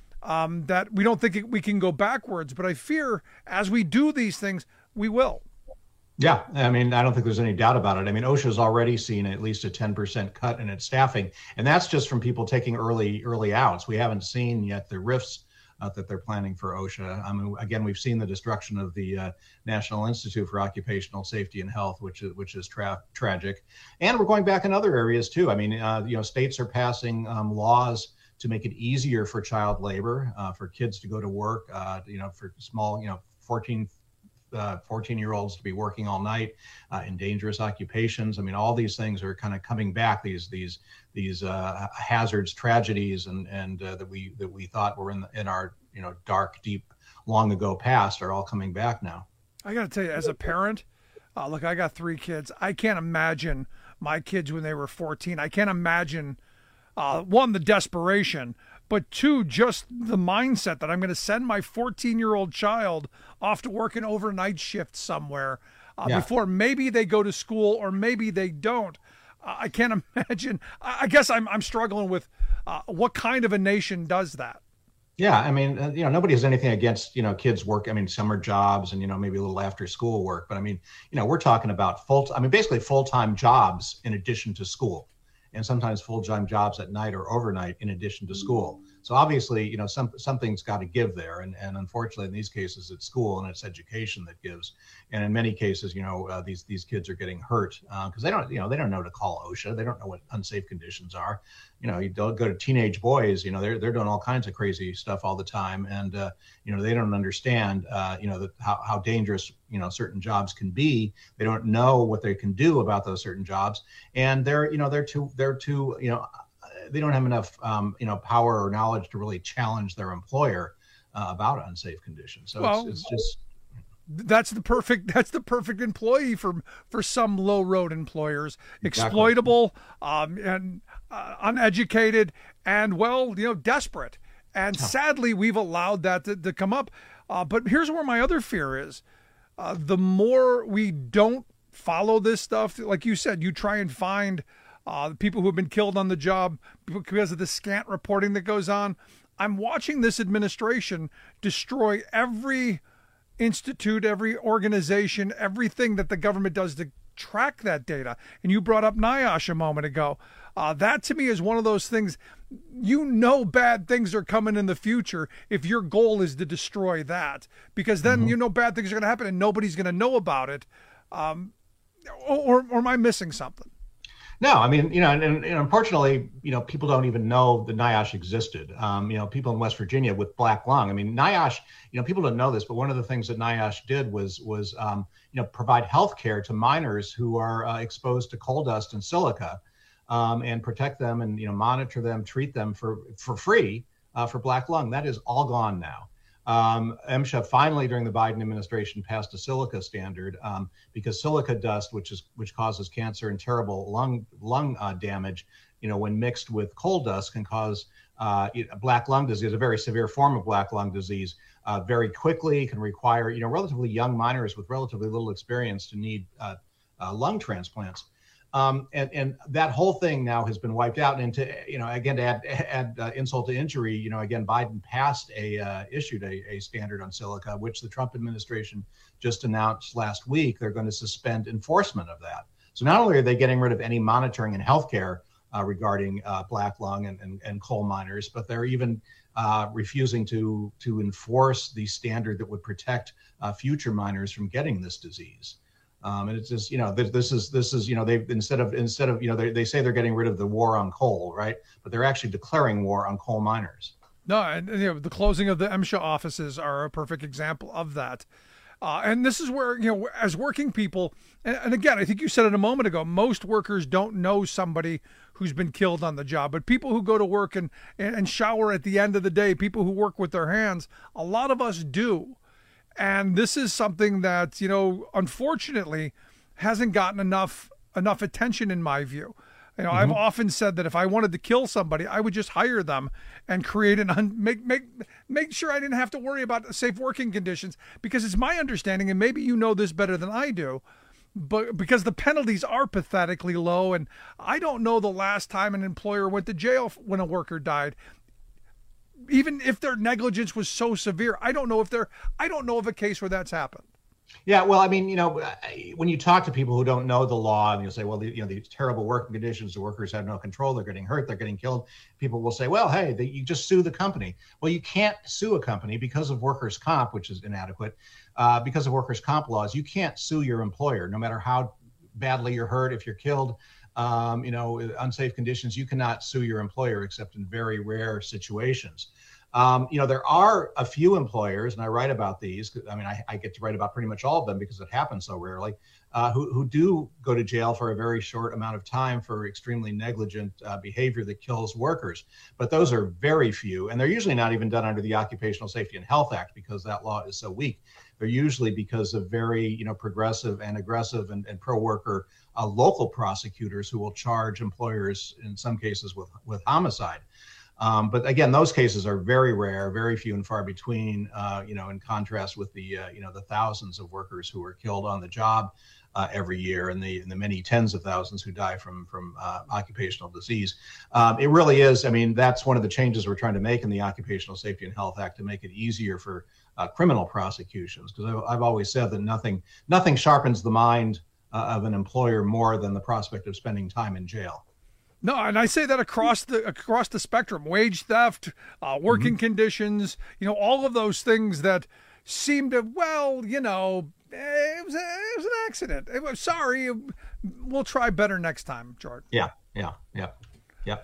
um, that we don't think we can go backwards. But I fear as we do these things, we will. Yeah, I mean, I don't think there's any doubt about it. I mean, OSHA's already seen at least a ten percent cut in its staffing, and that's just from people taking early early outs. We haven't seen yet the rifts uh, that they're planning for OSHA. I mean, again, we've seen the destruction of the uh, National Institute for Occupational Safety and Health, which is which is tra- tragic, and we're going back in other areas too. I mean, uh, you know, states are passing um, laws to make it easier for child labor, uh, for kids to go to work, uh, you know, for small, you know, fourteen. Uh, fourteen-year-olds to be working all night uh, in dangerous occupations. I mean, all these things are kind of coming back. These these these uh, hazards, tragedies, and and uh, that we that we thought were in the, in our you know dark, deep, long ago past are all coming back now. I got to tell you, as a parent, uh, look, I got three kids. I can't imagine my kids when they were fourteen. I can't imagine uh, one, the desperation. But two, just the mindset that I'm going to send my fourteen-year-old child off to work an overnight shift somewhere uh, yeah. before maybe they go to school or maybe they don't. Uh, I can't imagine. I guess I'm I'm struggling with uh, what kind of a nation does that. Yeah, I mean, uh, you know, nobody has anything against, you know, kids work. I mean, summer jobs and, you know, maybe a little after school work. But I mean, you know, we're talking about full, I mean, basically full-time jobs in addition to school. And sometimes full-time jobs at night or overnight in addition to school. So obviously, you know, some something's got to give there, and and unfortunately, in these cases, it's school and it's education that gives, and in many cases, you know, uh, these these kids are getting hurt because uh, they don't, you know, they don't know to call OSHA, they don't know what unsafe conditions are. You know, you don't go to teenage boys, you know, they're they're doing all kinds of crazy stuff all the time, and uh, you know, they don't understand, uh, you know, that how how dangerous, you know, certain jobs can be. They don't know what they can do about those certain jobs, and they're, you know, they're too they're too, you know. They don't have enough, um, you know, power or knowledge to really challenge their employer uh, about unsafe conditions. So well, it's, it's just that's the perfect that's the perfect employee for for some low road employers. Exactly. Exploitable, um, and uh, uneducated, and well, you know, desperate. And oh. sadly, we've allowed that to, to come up. Uh, but here's where my other fear is: uh, the more we don't follow this stuff, like you said, you try and find. Uh, the people who have been killed on the job because of the scant reporting that goes on. I'm watching this administration destroy every institute, every organization, everything that the government does to track that data. And you brought up NIOSH a moment ago. Uh, that to me is one of those things, you know, bad things are coming in the future if your goal is to destroy that, because then mm-hmm. you know bad things are going to happen and nobody's going to know about it. Um, or, or am I missing something? No, I mean, you know, and, and unfortunately, you know, people don't even know that NIOSH existed. Um, you know, people in West Virginia with black lung. I mean, NIOSH, you know, people don't know this, but one of the things that NIOSH did was, was um, you know, provide health care to miners who are uh, exposed to coal dust and silica, um, and protect them and, you know, monitor them, treat them for, for free uh, for black lung. That is all gone now. Um, MSHA finally, during the Biden administration, passed a silica standard um, because silica dust, which is which causes cancer and terrible lung lung uh, damage, you know, when mixed with coal dust, can cause uh, black lung disease, a very severe form of black lung disease, uh, very quickly. Can require, you know, relatively young miners with relatively little experience to need uh, uh, lung transplants. Um, and, and that whole thing now has been wiped out. And to, you know, again, to add, add uh, insult to injury, you know, again, Biden passed a, uh, issued a, a standard on silica, which the Trump administration just announced last week. They're going to suspend enforcement of that. So not only are they getting rid of any monitoring in healthcare uh, regarding uh, black lung and, and, and coal miners, but they're even uh, refusing to, to enforce the standard that would protect uh, future miners from getting this disease. Um, and it's just, you know, this, this is, this is, you know, they've, instead of, instead of, you know, they, they say they're getting rid of the war on coal, right? But they're actually declaring war on coal miners. No, and, you know, the closing of the MSHA offices are a perfect example of that. Uh, and this is where, you know, as working people, and, and again, I think you said it a moment ago, most workers don't know somebody who's been killed on the job, but people who go to work and, and shower at the end of the day, people who work with their hands, a lot of us do. And this is something that, you know, unfortunately hasn't gotten enough enough attention in my view. You know, mm-hmm. I've often said that if I wanted to kill somebody, I would just hire them and create an un- make make make sure I didn't have to worry about safe working conditions, because it's my understanding, and maybe you know this better than I do, but because the penalties are pathetically low, and I don't know the last time an employer went to jail when a worker died. Even if their negligence was so severe, I don't know if they're, I don't know of a case where that's happened. Yeah, well, I mean, you know, when you talk to people who don't know the law, and you'll say, well, the, you know, these terrible working conditions, the workers have no control, they're getting hurt, they're getting killed. People will say, well, hey, they, you just sue the company. Well, you can't sue a company because of workers' comp, which is inadequate. Uh, because of workers' comp laws, you can't sue your employer, no matter how badly you're hurt. If you're killed, um, you know, unsafe conditions, you cannot sue your employer except in very rare situations. Um, you know, there are a few employers, and I write about these. I mean, I, I get to write about pretty much all of them because it happens so rarely, uh, who, who do go to jail for a very short amount of time for extremely negligent uh, behavior that kills workers. But those are very few, and they're usually not even done under the Occupational Safety and Health Act because that law is so weak. They're usually because of very, you know, progressive and aggressive and, and pro-worker uh, local prosecutors who will charge employers in some cases with, with homicide. Um, but again, those cases are very rare, very few and far between, uh, you know, in contrast with the, uh, you know, the thousands of workers who are killed on the job uh, every year, and the, and the many tens of thousands who die from, from uh, occupational disease. Um, it really is. I mean, that's one of the changes we're trying to make in the Occupational Safety and Health Act to make it easier for uh, criminal prosecutions. Because I've, I've always said that nothing, nothing sharpens the mind uh, of an employer more than the prospect of spending time in jail. No, and I say that across the across the spectrum: wage theft, uh, working mm-hmm. conditions, you know, all of those things that seem to, well, you know, it was a, it was an accident. It was, sorry, we'll try better next time, Jordan. Yeah, yeah, yeah, yeah,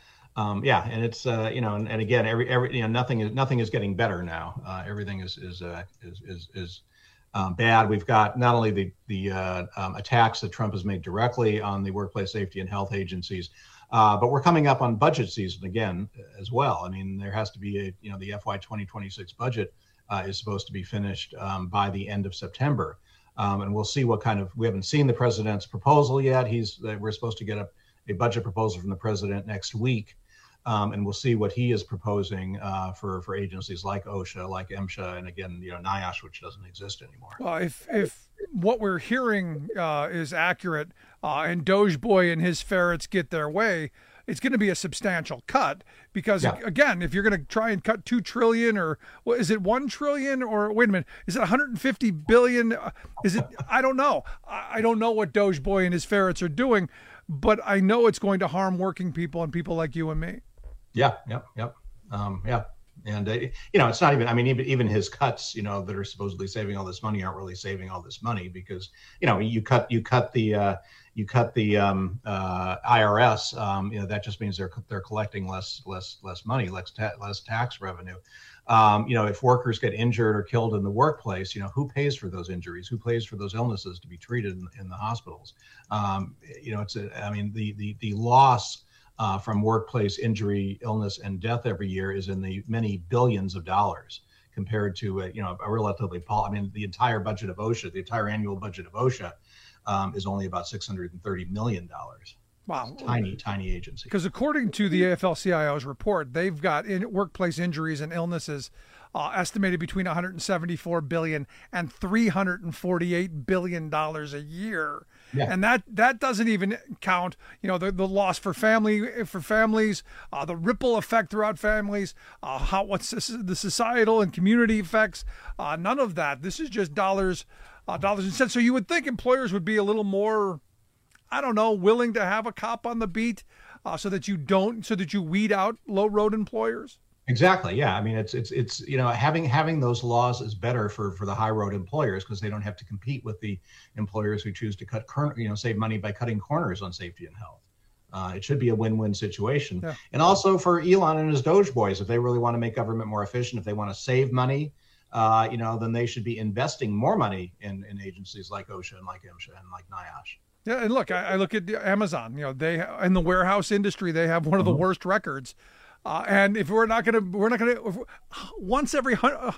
um, yeah. And it's uh, you know, and, and again, every every you know, nothing is nothing is getting better now. Uh, everything is is uh, is is is. Um, bad. We've got not only the the uh, um, attacks that Trump has made directly on the workplace safety and health agencies, uh, but we're coming up on budget season again as well. I mean, there has to be a, you know, the F Y twenty twenty-six budget uh, is supposed to be finished um, by the end of September, um, and we'll see what kind of. We haven't seen the president's proposal yet. He's we're supposed to get a, a budget proposal from the president next week. Um, and we'll see what he is proposing uh, for for agencies like OSHA, like MSHA, and again, you know, NIOSH, which doesn't exist anymore. Well, if if what we're hearing uh, is accurate, uh, and Doge Boy and his ferrets get their way, it's going to be a substantial cut. Because yeah. again, if you're going to try and cut two trillion, or what is it, one trillion, or wait a minute, is it one hundred fifty billion? Is it? I don't know. I don't know what Doge Boy and his ferrets are doing, but I know it's going to harm working people and people like you and me. Yeah, yep, yep, um, yeah, and uh, you know, it's not even. I mean, even even his cuts, you know, that are supposedly saving all this money aren't really saving all this money because, you know, you cut you cut the uh, you cut the um, uh, I R S. Um, you know, that just means they're they're collecting less less less money, less ta- less tax revenue. Um, you know, if workers get injured or killed in the workplace, you know, who pays for those injuries? Who pays for those illnesses to be treated in, in the hospitals? Um, you know, it's a, I mean, the the the loss. Uh, from workplace injury, illness, and death every year is in the many billions of dollars compared to, a, you know, a relatively, I mean, the entire budget of OSHA, the entire annual budget of OSHA um, is only about six hundred thirty million dollars. Wow. Tiny, tiny agency. Because according to the A F L C I O's report, they've got in workplace injuries and illnesses uh, estimated between one hundred seventy-four billion dollars and three hundred forty-eight billion dollars a year. Yeah. And that, that doesn't even count, you know, the, the loss for family for families, uh, the ripple effect throughout families, uh, how what's this, the societal and community effects. Uh, none of that. This is just dollars, uh, dollars and cents. So you would think employers would be a little more, I don't know, willing to have a cop on the beat, uh, so that you don't, so that you weed out low road employers. Exactly. Yeah. I mean, it's it's it's you know, having having those laws is better for for the high road employers because they don't have to compete with the employers who choose to cut cor- you know save money by cutting corners on safety and health. Uh, it should be a win-win situation. Yeah. And also for Elon and his Doge boys, if they really want to make government more efficient, if they want to save money, uh, you know, then they should be investing more money in in agencies like OSHA and like MSHA and like NIOSH. Yeah, and look, I, I look at Amazon. You know, they in the warehouse industry, they have one of the mm-hmm. worst records. Uh, and if we're not going to, we're not going to, once every one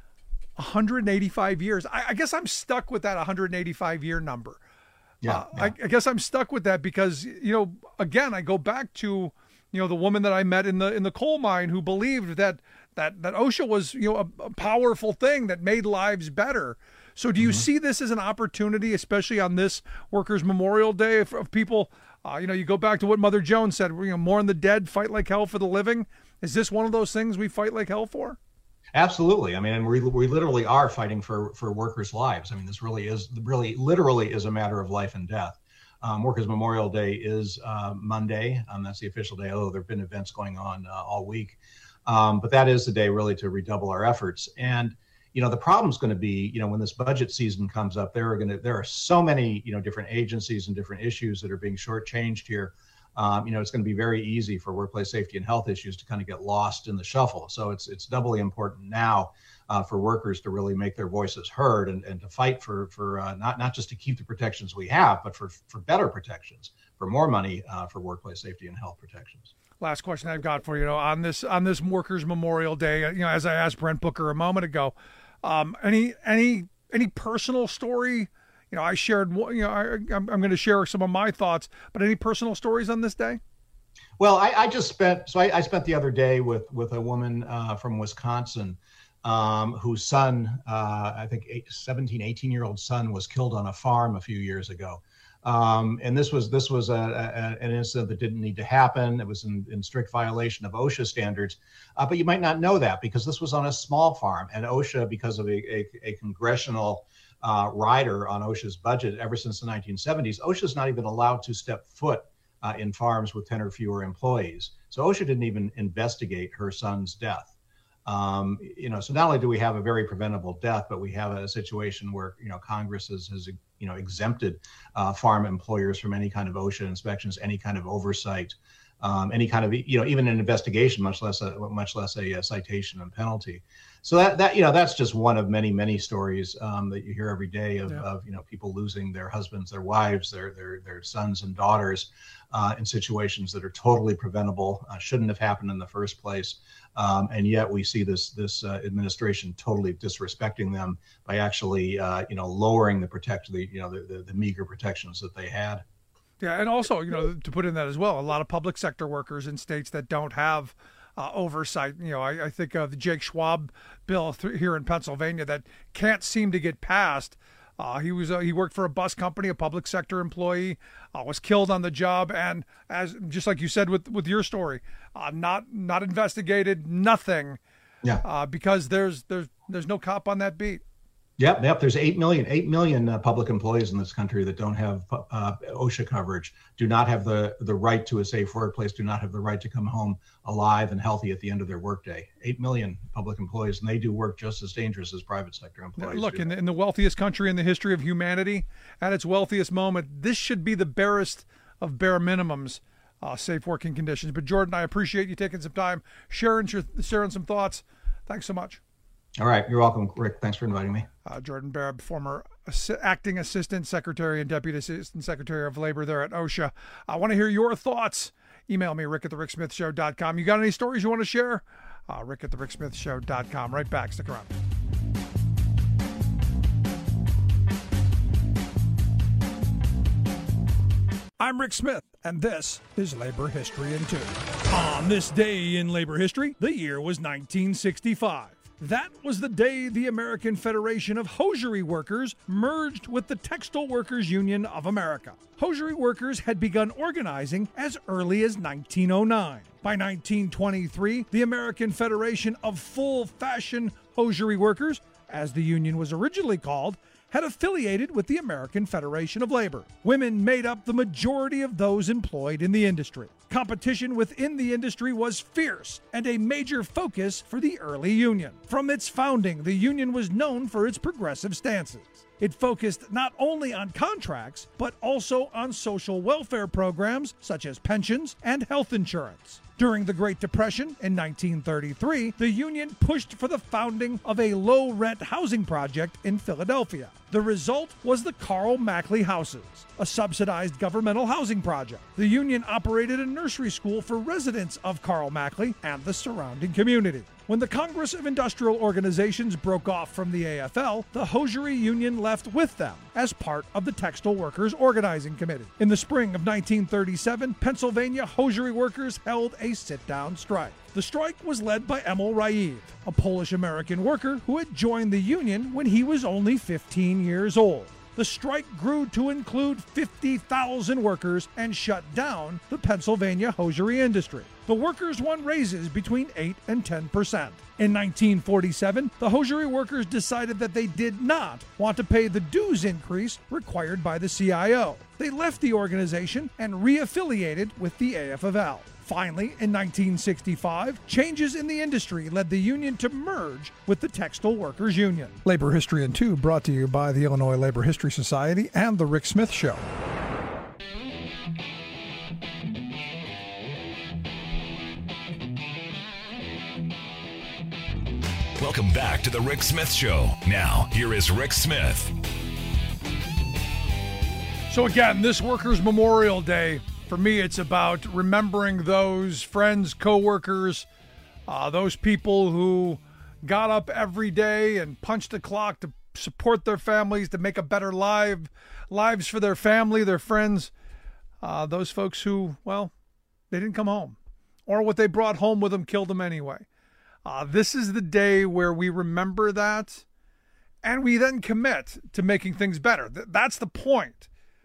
hundred eighty-five years, I, I guess I'm stuck with that one hundred eighty-five year number. Yeah, uh, yeah. I, I guess I'm stuck with that because, you know, again, I go back to, you know, the woman that I met in the in the coal mine who believed that that that OSHA was, you know, a, a powerful thing that made lives better. So do you mm-hmm. see this as an opportunity, especially on this Workers' Memorial Day, of, of people? Uh, you know, you go back to what Mother Jones said, you know, mourn the dead, fight like hell for the living. Is this one of those things we fight like hell for? Absolutely. I mean, and we we literally are fighting for for workers' lives. I mean, this really is really literally is a matter of life and death. Um, Workers' Memorial Day is uh, Monday. Um, that's the official day, although there have been events going on uh, all week. Um, but that is the day really to redouble our efforts. And you know, the problem's going to be, you know, when this budget season comes up, there are going to, there are so many, you know, different agencies and different issues that are being shortchanged here. Um, you know, it's going to be very easy for workplace safety and health issues to kind of get lost in the shuffle. So it's it's doubly important now uh, for workers to really make their voices heard and, and to fight for for uh, not not just to keep the protections we have, but for for better protections, for more money uh, for workplace safety and health protections. Last question I've got for you, you know, on this on this Workers' Memorial Day, you know, as I asked Brent Booker a moment ago. Um, any any any personal story? You know, I shared. You know, I, I'm, I'm going to share some of my thoughts. But any personal stories on this day? Well, I, I just spent. So I, I spent the other day with with a woman uh, from Wisconsin, um, whose son, uh, I think, eight, seventeen, eighteen year old son, was killed on a farm a few years ago. Um, and this was this was a, a, an incident that didn't need to happen. It was in, in strict violation of OSHA standards. Uh, but you might not know that because this was on a small farm. And OSHA, because of a, a, a congressional uh, rider on OSHA's budget ever since the nineteen seventies, OSHA's not even allowed to step foot uh, in farms with ten or fewer employees. So OSHA didn't even investigate her son's death. Um, you know, so not only do we have a very preventable death, but we have a situation where, you know, Congress has, has you know, exempted uh, farm employers from any kind of OSHA inspections, any kind of oversight, um, any kind of, you know, even an investigation, much less a, much less a, a citation and penalty. So that, that, you know, that's just one of many, many stories um, that you hear every day of, yeah. of, you know, people losing their husbands, their wives, their, their, their sons and daughters uh, in situations that are totally preventable, uh, shouldn't have happened in the first place. Um, and yet we see this this uh, administration totally disrespecting them by actually, uh, you know, lowering the protect the you know the, the, the meager protections that they had. Yeah, and also, you know, to put in that as well, a lot of public sector workers in states that don't have uh, oversight. You know, I, I think of the Jake Schwab bill th- here in Pennsylvania that can't seem to get passed. Uh, he was uh, he worked for a bus company, a public sector employee, uh, was killed on the job, and as just like you said with with your story, uh, not not investigated, nothing. Yeah. Uh, because there's there's there's no cop on that beat. Yep, yep. There's eight million, eight million uh, public employees in this country that don't have uh, OSHA coverage, do not have the the right to a safe workplace, do not have the right to come home alive and healthy at the end of their workday. Eight million public employees, and they do work just as dangerous as private sector employees. Look, do. in the, in the wealthiest country in the history of humanity, at its wealthiest moment, this should be the barest of bare minimums, uh, safe working conditions. But Jordan, I appreciate you taking some time, sharing sharing some thoughts. Thanks so much. All right. You're welcome, Rick. Thanks for inviting me. Uh, Jordan Barab, former Ass- Acting Assistant Secretary and Deputy Assistant Secretary of Labor there at OSHA. I want to hear your thoughts. Email me, rick at the rick smith show dot com. You got any stories you want to share? Uh, rick at the rick smith show dot com. Right back. Stick around. I'm Rick Smith, and this is Labor History in Two. On this day in labor history, the year was nineteen sixty-five. That was the day the American Federation of Hosiery Workers merged with the Textile Workers Union of America. Hosiery workers had begun organizing as early as nineteen oh nine. By nineteen twenty-three, the American Federation of Full Fashion Hosiery Workers, as the union was originally called, had affiliated with the American Federation of Labor. Women made up the majority of those employed in the industry. Competition within the industry was fierce and a major focus for the early union. From its founding, the union was known for its progressive stances. It focused not only on contracts, but also on social welfare programs such as pensions and health insurance. During the Great Depression in nineteen thirty-three, the union pushed for the founding of a low-rent housing project in Philadelphia. The result was the Carl Mackley Houses, a subsidized governmental housing project. The union operated a nursery school for residents of Carl Mackley and the surrounding community. When the Congress of Industrial Organizations broke off from the A F L, the Hosiery Union left with them as part of the Textile Workers Organizing Committee. In the spring of nineteen thirty-seven, Pennsylvania hosiery workers held a sit-down strike. The strike was led by Emil Raiv, a Polish-American worker who had joined the union when he was only fifteen years old. The strike grew to include fifty thousand workers and shut down the Pennsylvania hosiery industry. The workers won raises between eight and ten percent. In nineteen forty-seven, the hosiery workers decided that they did not want to pay the dues increase required by the C I O. They left the organization and re-affiliated with the A F L. Finally, in nineteen sixty-five, changes in the industry led the union to merge with the Textile Workers Union. Labor History in Two brought to you by the Illinois Labor History Society and The Rick Smith Show. Welcome back to the Rick Smith Show. Now, here is Rick Smith. So again, this Workers' Memorial Day, for me, it's about remembering those friends, coworkers, uh, those people who got up every day and punched the clock to support their families, to make a better life, lives for their family, their friends. Uh, those folks who, well, they didn't come home, or what they brought home with them killed them anyway. Uh, this is the day where we remember that, and we then commit to making things better. Th- that's the point.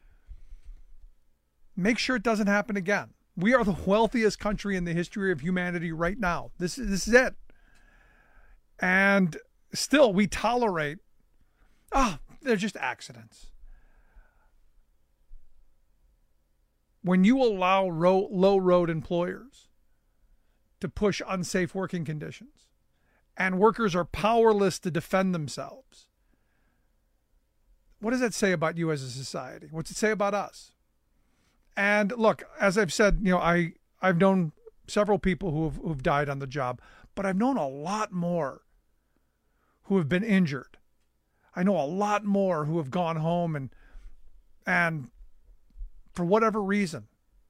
Make sure it doesn't happen again. We are the wealthiest country in the history of humanity right now. This is, this is it. And still, we tolerate, oh, they're just accidents. when you allow ro- low road employers to push unsafe working conditions and workers are powerless to defend themselves, what does that say about you as a society? What's it say about us? And look, as I've said, you know, I, I've known several people who have who've died on the job, but I've known a lot more who have been injured. I know a lot more who have gone home and and for whatever reason,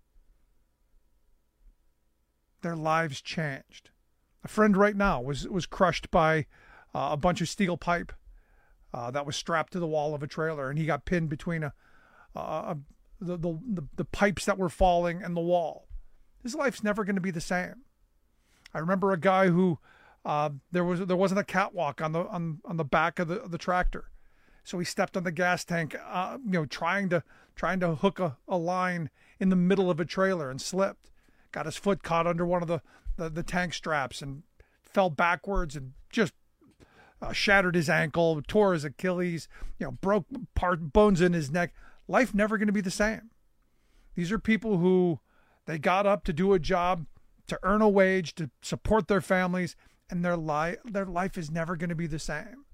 their lives changed. A friend right now was was crushed by uh, a bunch of steel pipe uh, that was strapped to the wall of a trailer, and he got pinned between a, a, a the, the the the pipes that were falling and the wall. His life's never going to be the same. I remember a guy who uh, there was there wasn't a catwalk on the on on the back of the of the tractor, so he stepped on the gas tank, uh, you know, trying to trying to hook a, a line in the middle of a trailer and slipped, got his foot caught under one of the the, the tank straps and fell backwards and just uh, shattered his ankle, tore his Achilles, you know, broke part bones in his neck. Life never going to be the same. These are people who they got up to do a job, to earn a wage, to support their families, and their life their life is never going to be the same.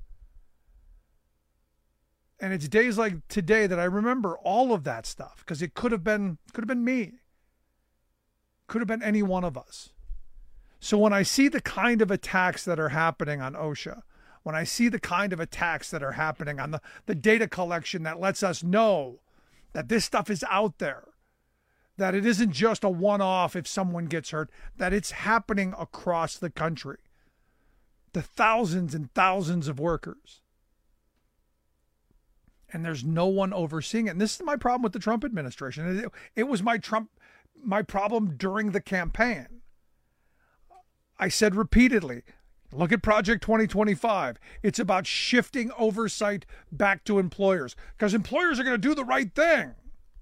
And it's days like today that I remember all of that stuff, because it could have been could have been me. Could have been any one of us. So when I see the kind of attacks that are happening on OSHA, when I see the kind of attacks that are happening on the, the data collection that lets us know that this stuff is out there, that it isn't just a one-off if someone gets hurt, that it's happening across the country. The thousands and thousands of workers. And there's no one overseeing it. And this is my problem with the Trump administration. It, it was my Trump, my problem during the campaign. I said repeatedly, look at Project twenty twenty-five. It's about shifting oversight back to employers, because employers are going to do the right thing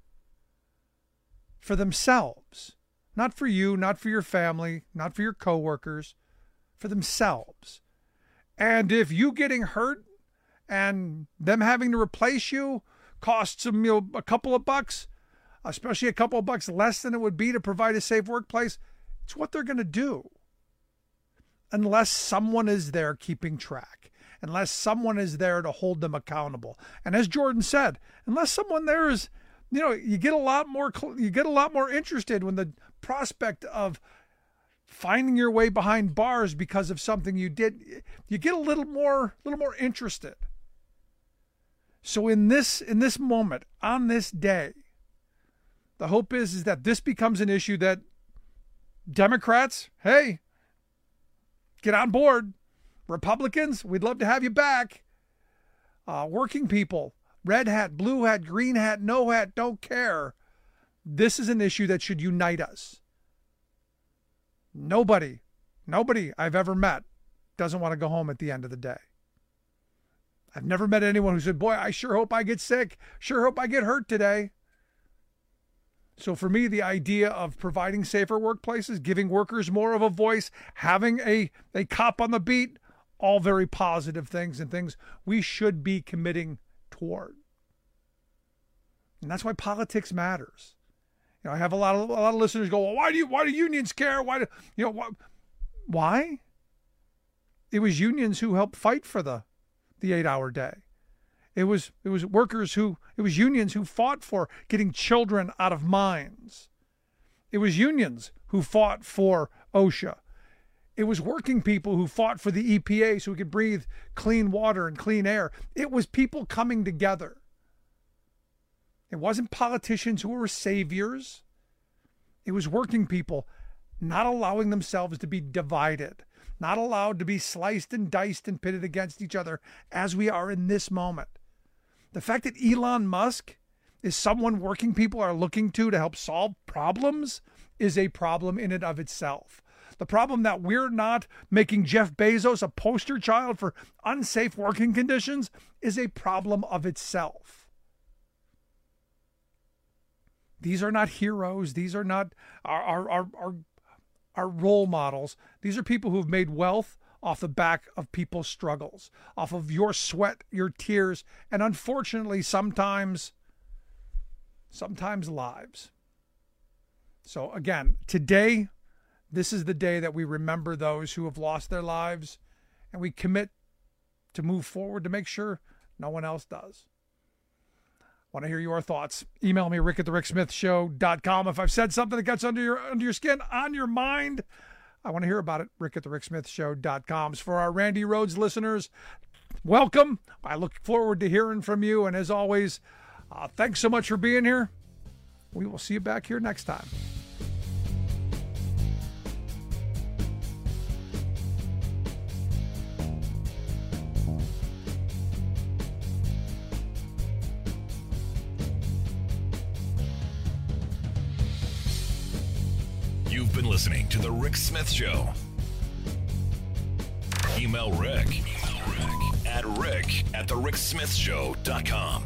for themselves, not for you, not for your family, not for your coworkers, for themselves. And if you getting hurt and them having to replace you costs them, you know, a couple of bucks, especially a couple of bucks less than it would be to provide a safe workplace, it's what they're going to do. Unless someone is there keeping track, unless someone is there to hold them accountable. And as Jordan said, unless someone there is, you know, you get a lot more, you get a lot more interested when the prospect of finding your way behind bars because of something you did, you get a little more, little more interested. So in this, in this moment, on this day, the hope is, is that this becomes an issue that Democrats, hey, get on board. Republicans, we'd love to have you back. Uh, working people, red hat, blue hat, green hat, no hat, don't care. This is an issue that should unite us. Nobody, nobody I've ever met doesn't want to go home at the end of the day. I've never met anyone who said, boy, I sure hope I get sick. Sure hope I get hurt today. So for me, the idea of providing safer workplaces, giving workers more of a voice, having a, a cop on the beat, all very positive things and things we should be committing toward. And that's why politics matters. You know, I have a lot of a lot of listeners go, well, why do you why do unions care? Why do you know why? Why? It was unions who helped fight for the the eight-hour day. It was it was workers who, it was unions who fought for getting children out of mines. It was unions who fought for OSHA. It was working people who fought for the E P A so we could breathe clean water and clean air. It was people coming together. It wasn't politicians who were saviors. It was working people not allowing themselves to be divided, not allowed to be sliced and diced and pitted against each other as we are in this moment. The fact that Elon Musk is someone working people are looking to to help solve problems is a problem in and of itself. The problem that we're not making Jeff Bezos a poster child for unsafe working conditions is a problem of itself. These are not heroes. These are not our, our, our, our, our role models. These are people who've made wealth off the back of people's struggles, off of your sweat, your tears, and unfortunately sometimes, sometimes lives. So again, today, this is the day that we remember those who have lost their lives, and we commit to move forward to make sure no one else does. Want to hear your thoughts? Email me, rick at the rick smith show dot com. If I've said something that gets under your under your skin, on your mind, I want to hear about it, rick at the rick smith show dot com. For our Randy Rhodes listeners, welcome. I look forward to hearing from you. And as always, uh, thanks so much for being here. We will see you back here next time. You've been listening to The Rick Smith Show. Email Rick, Email Rick at rick at the rick smith show dot com.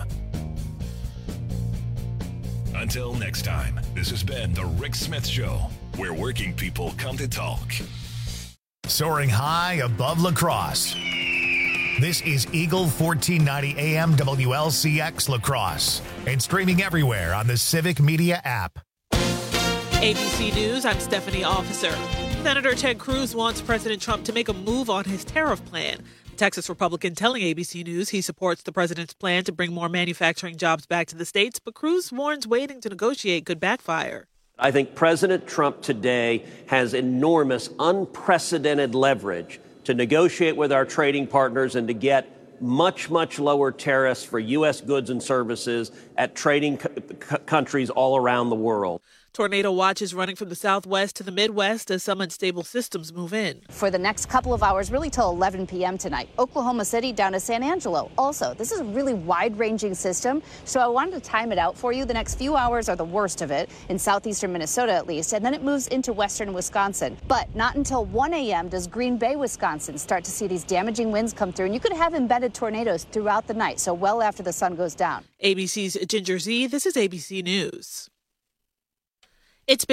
Until next time, this has been The Rick Smith Show, where working people come to talk. Soaring high above La Crosse. This is Eagle fourteen ninety A M W L C X La Crosse and streaming everywhere on the Civic Media app. A B C News, I'm Stephanie Officer. Senator Ted Cruz wants President Trump to make a move on his tariff plan. The Texas Republican telling A B C News he supports the president's plan to bring more manufacturing jobs back to the states, but Cruz warns waiting to negotiate could backfire. I think President Trump today has enormous, unprecedented leverage to negotiate with our trading partners and to get much, much lower tariffs for U S goods and services at trading co- co- countries all around the world. Tornado watch is running from the southwest to the Midwest as some unstable systems move in. For the next couple of hours, really till eleven p.m. tonight, Oklahoma City down to San Angelo. Also, this is a really wide-ranging system, so I wanted to time it out for you. The next few hours are the worst of it, in southeastern Minnesota at least, and then it moves into western Wisconsin. But not until one a.m. does Green Bay, Wisconsin start to see these damaging winds come through, and you could have embedded tornadoes throughout the night, so well after the sun goes down. A B C's Ginger Z, this is A B C News. It's been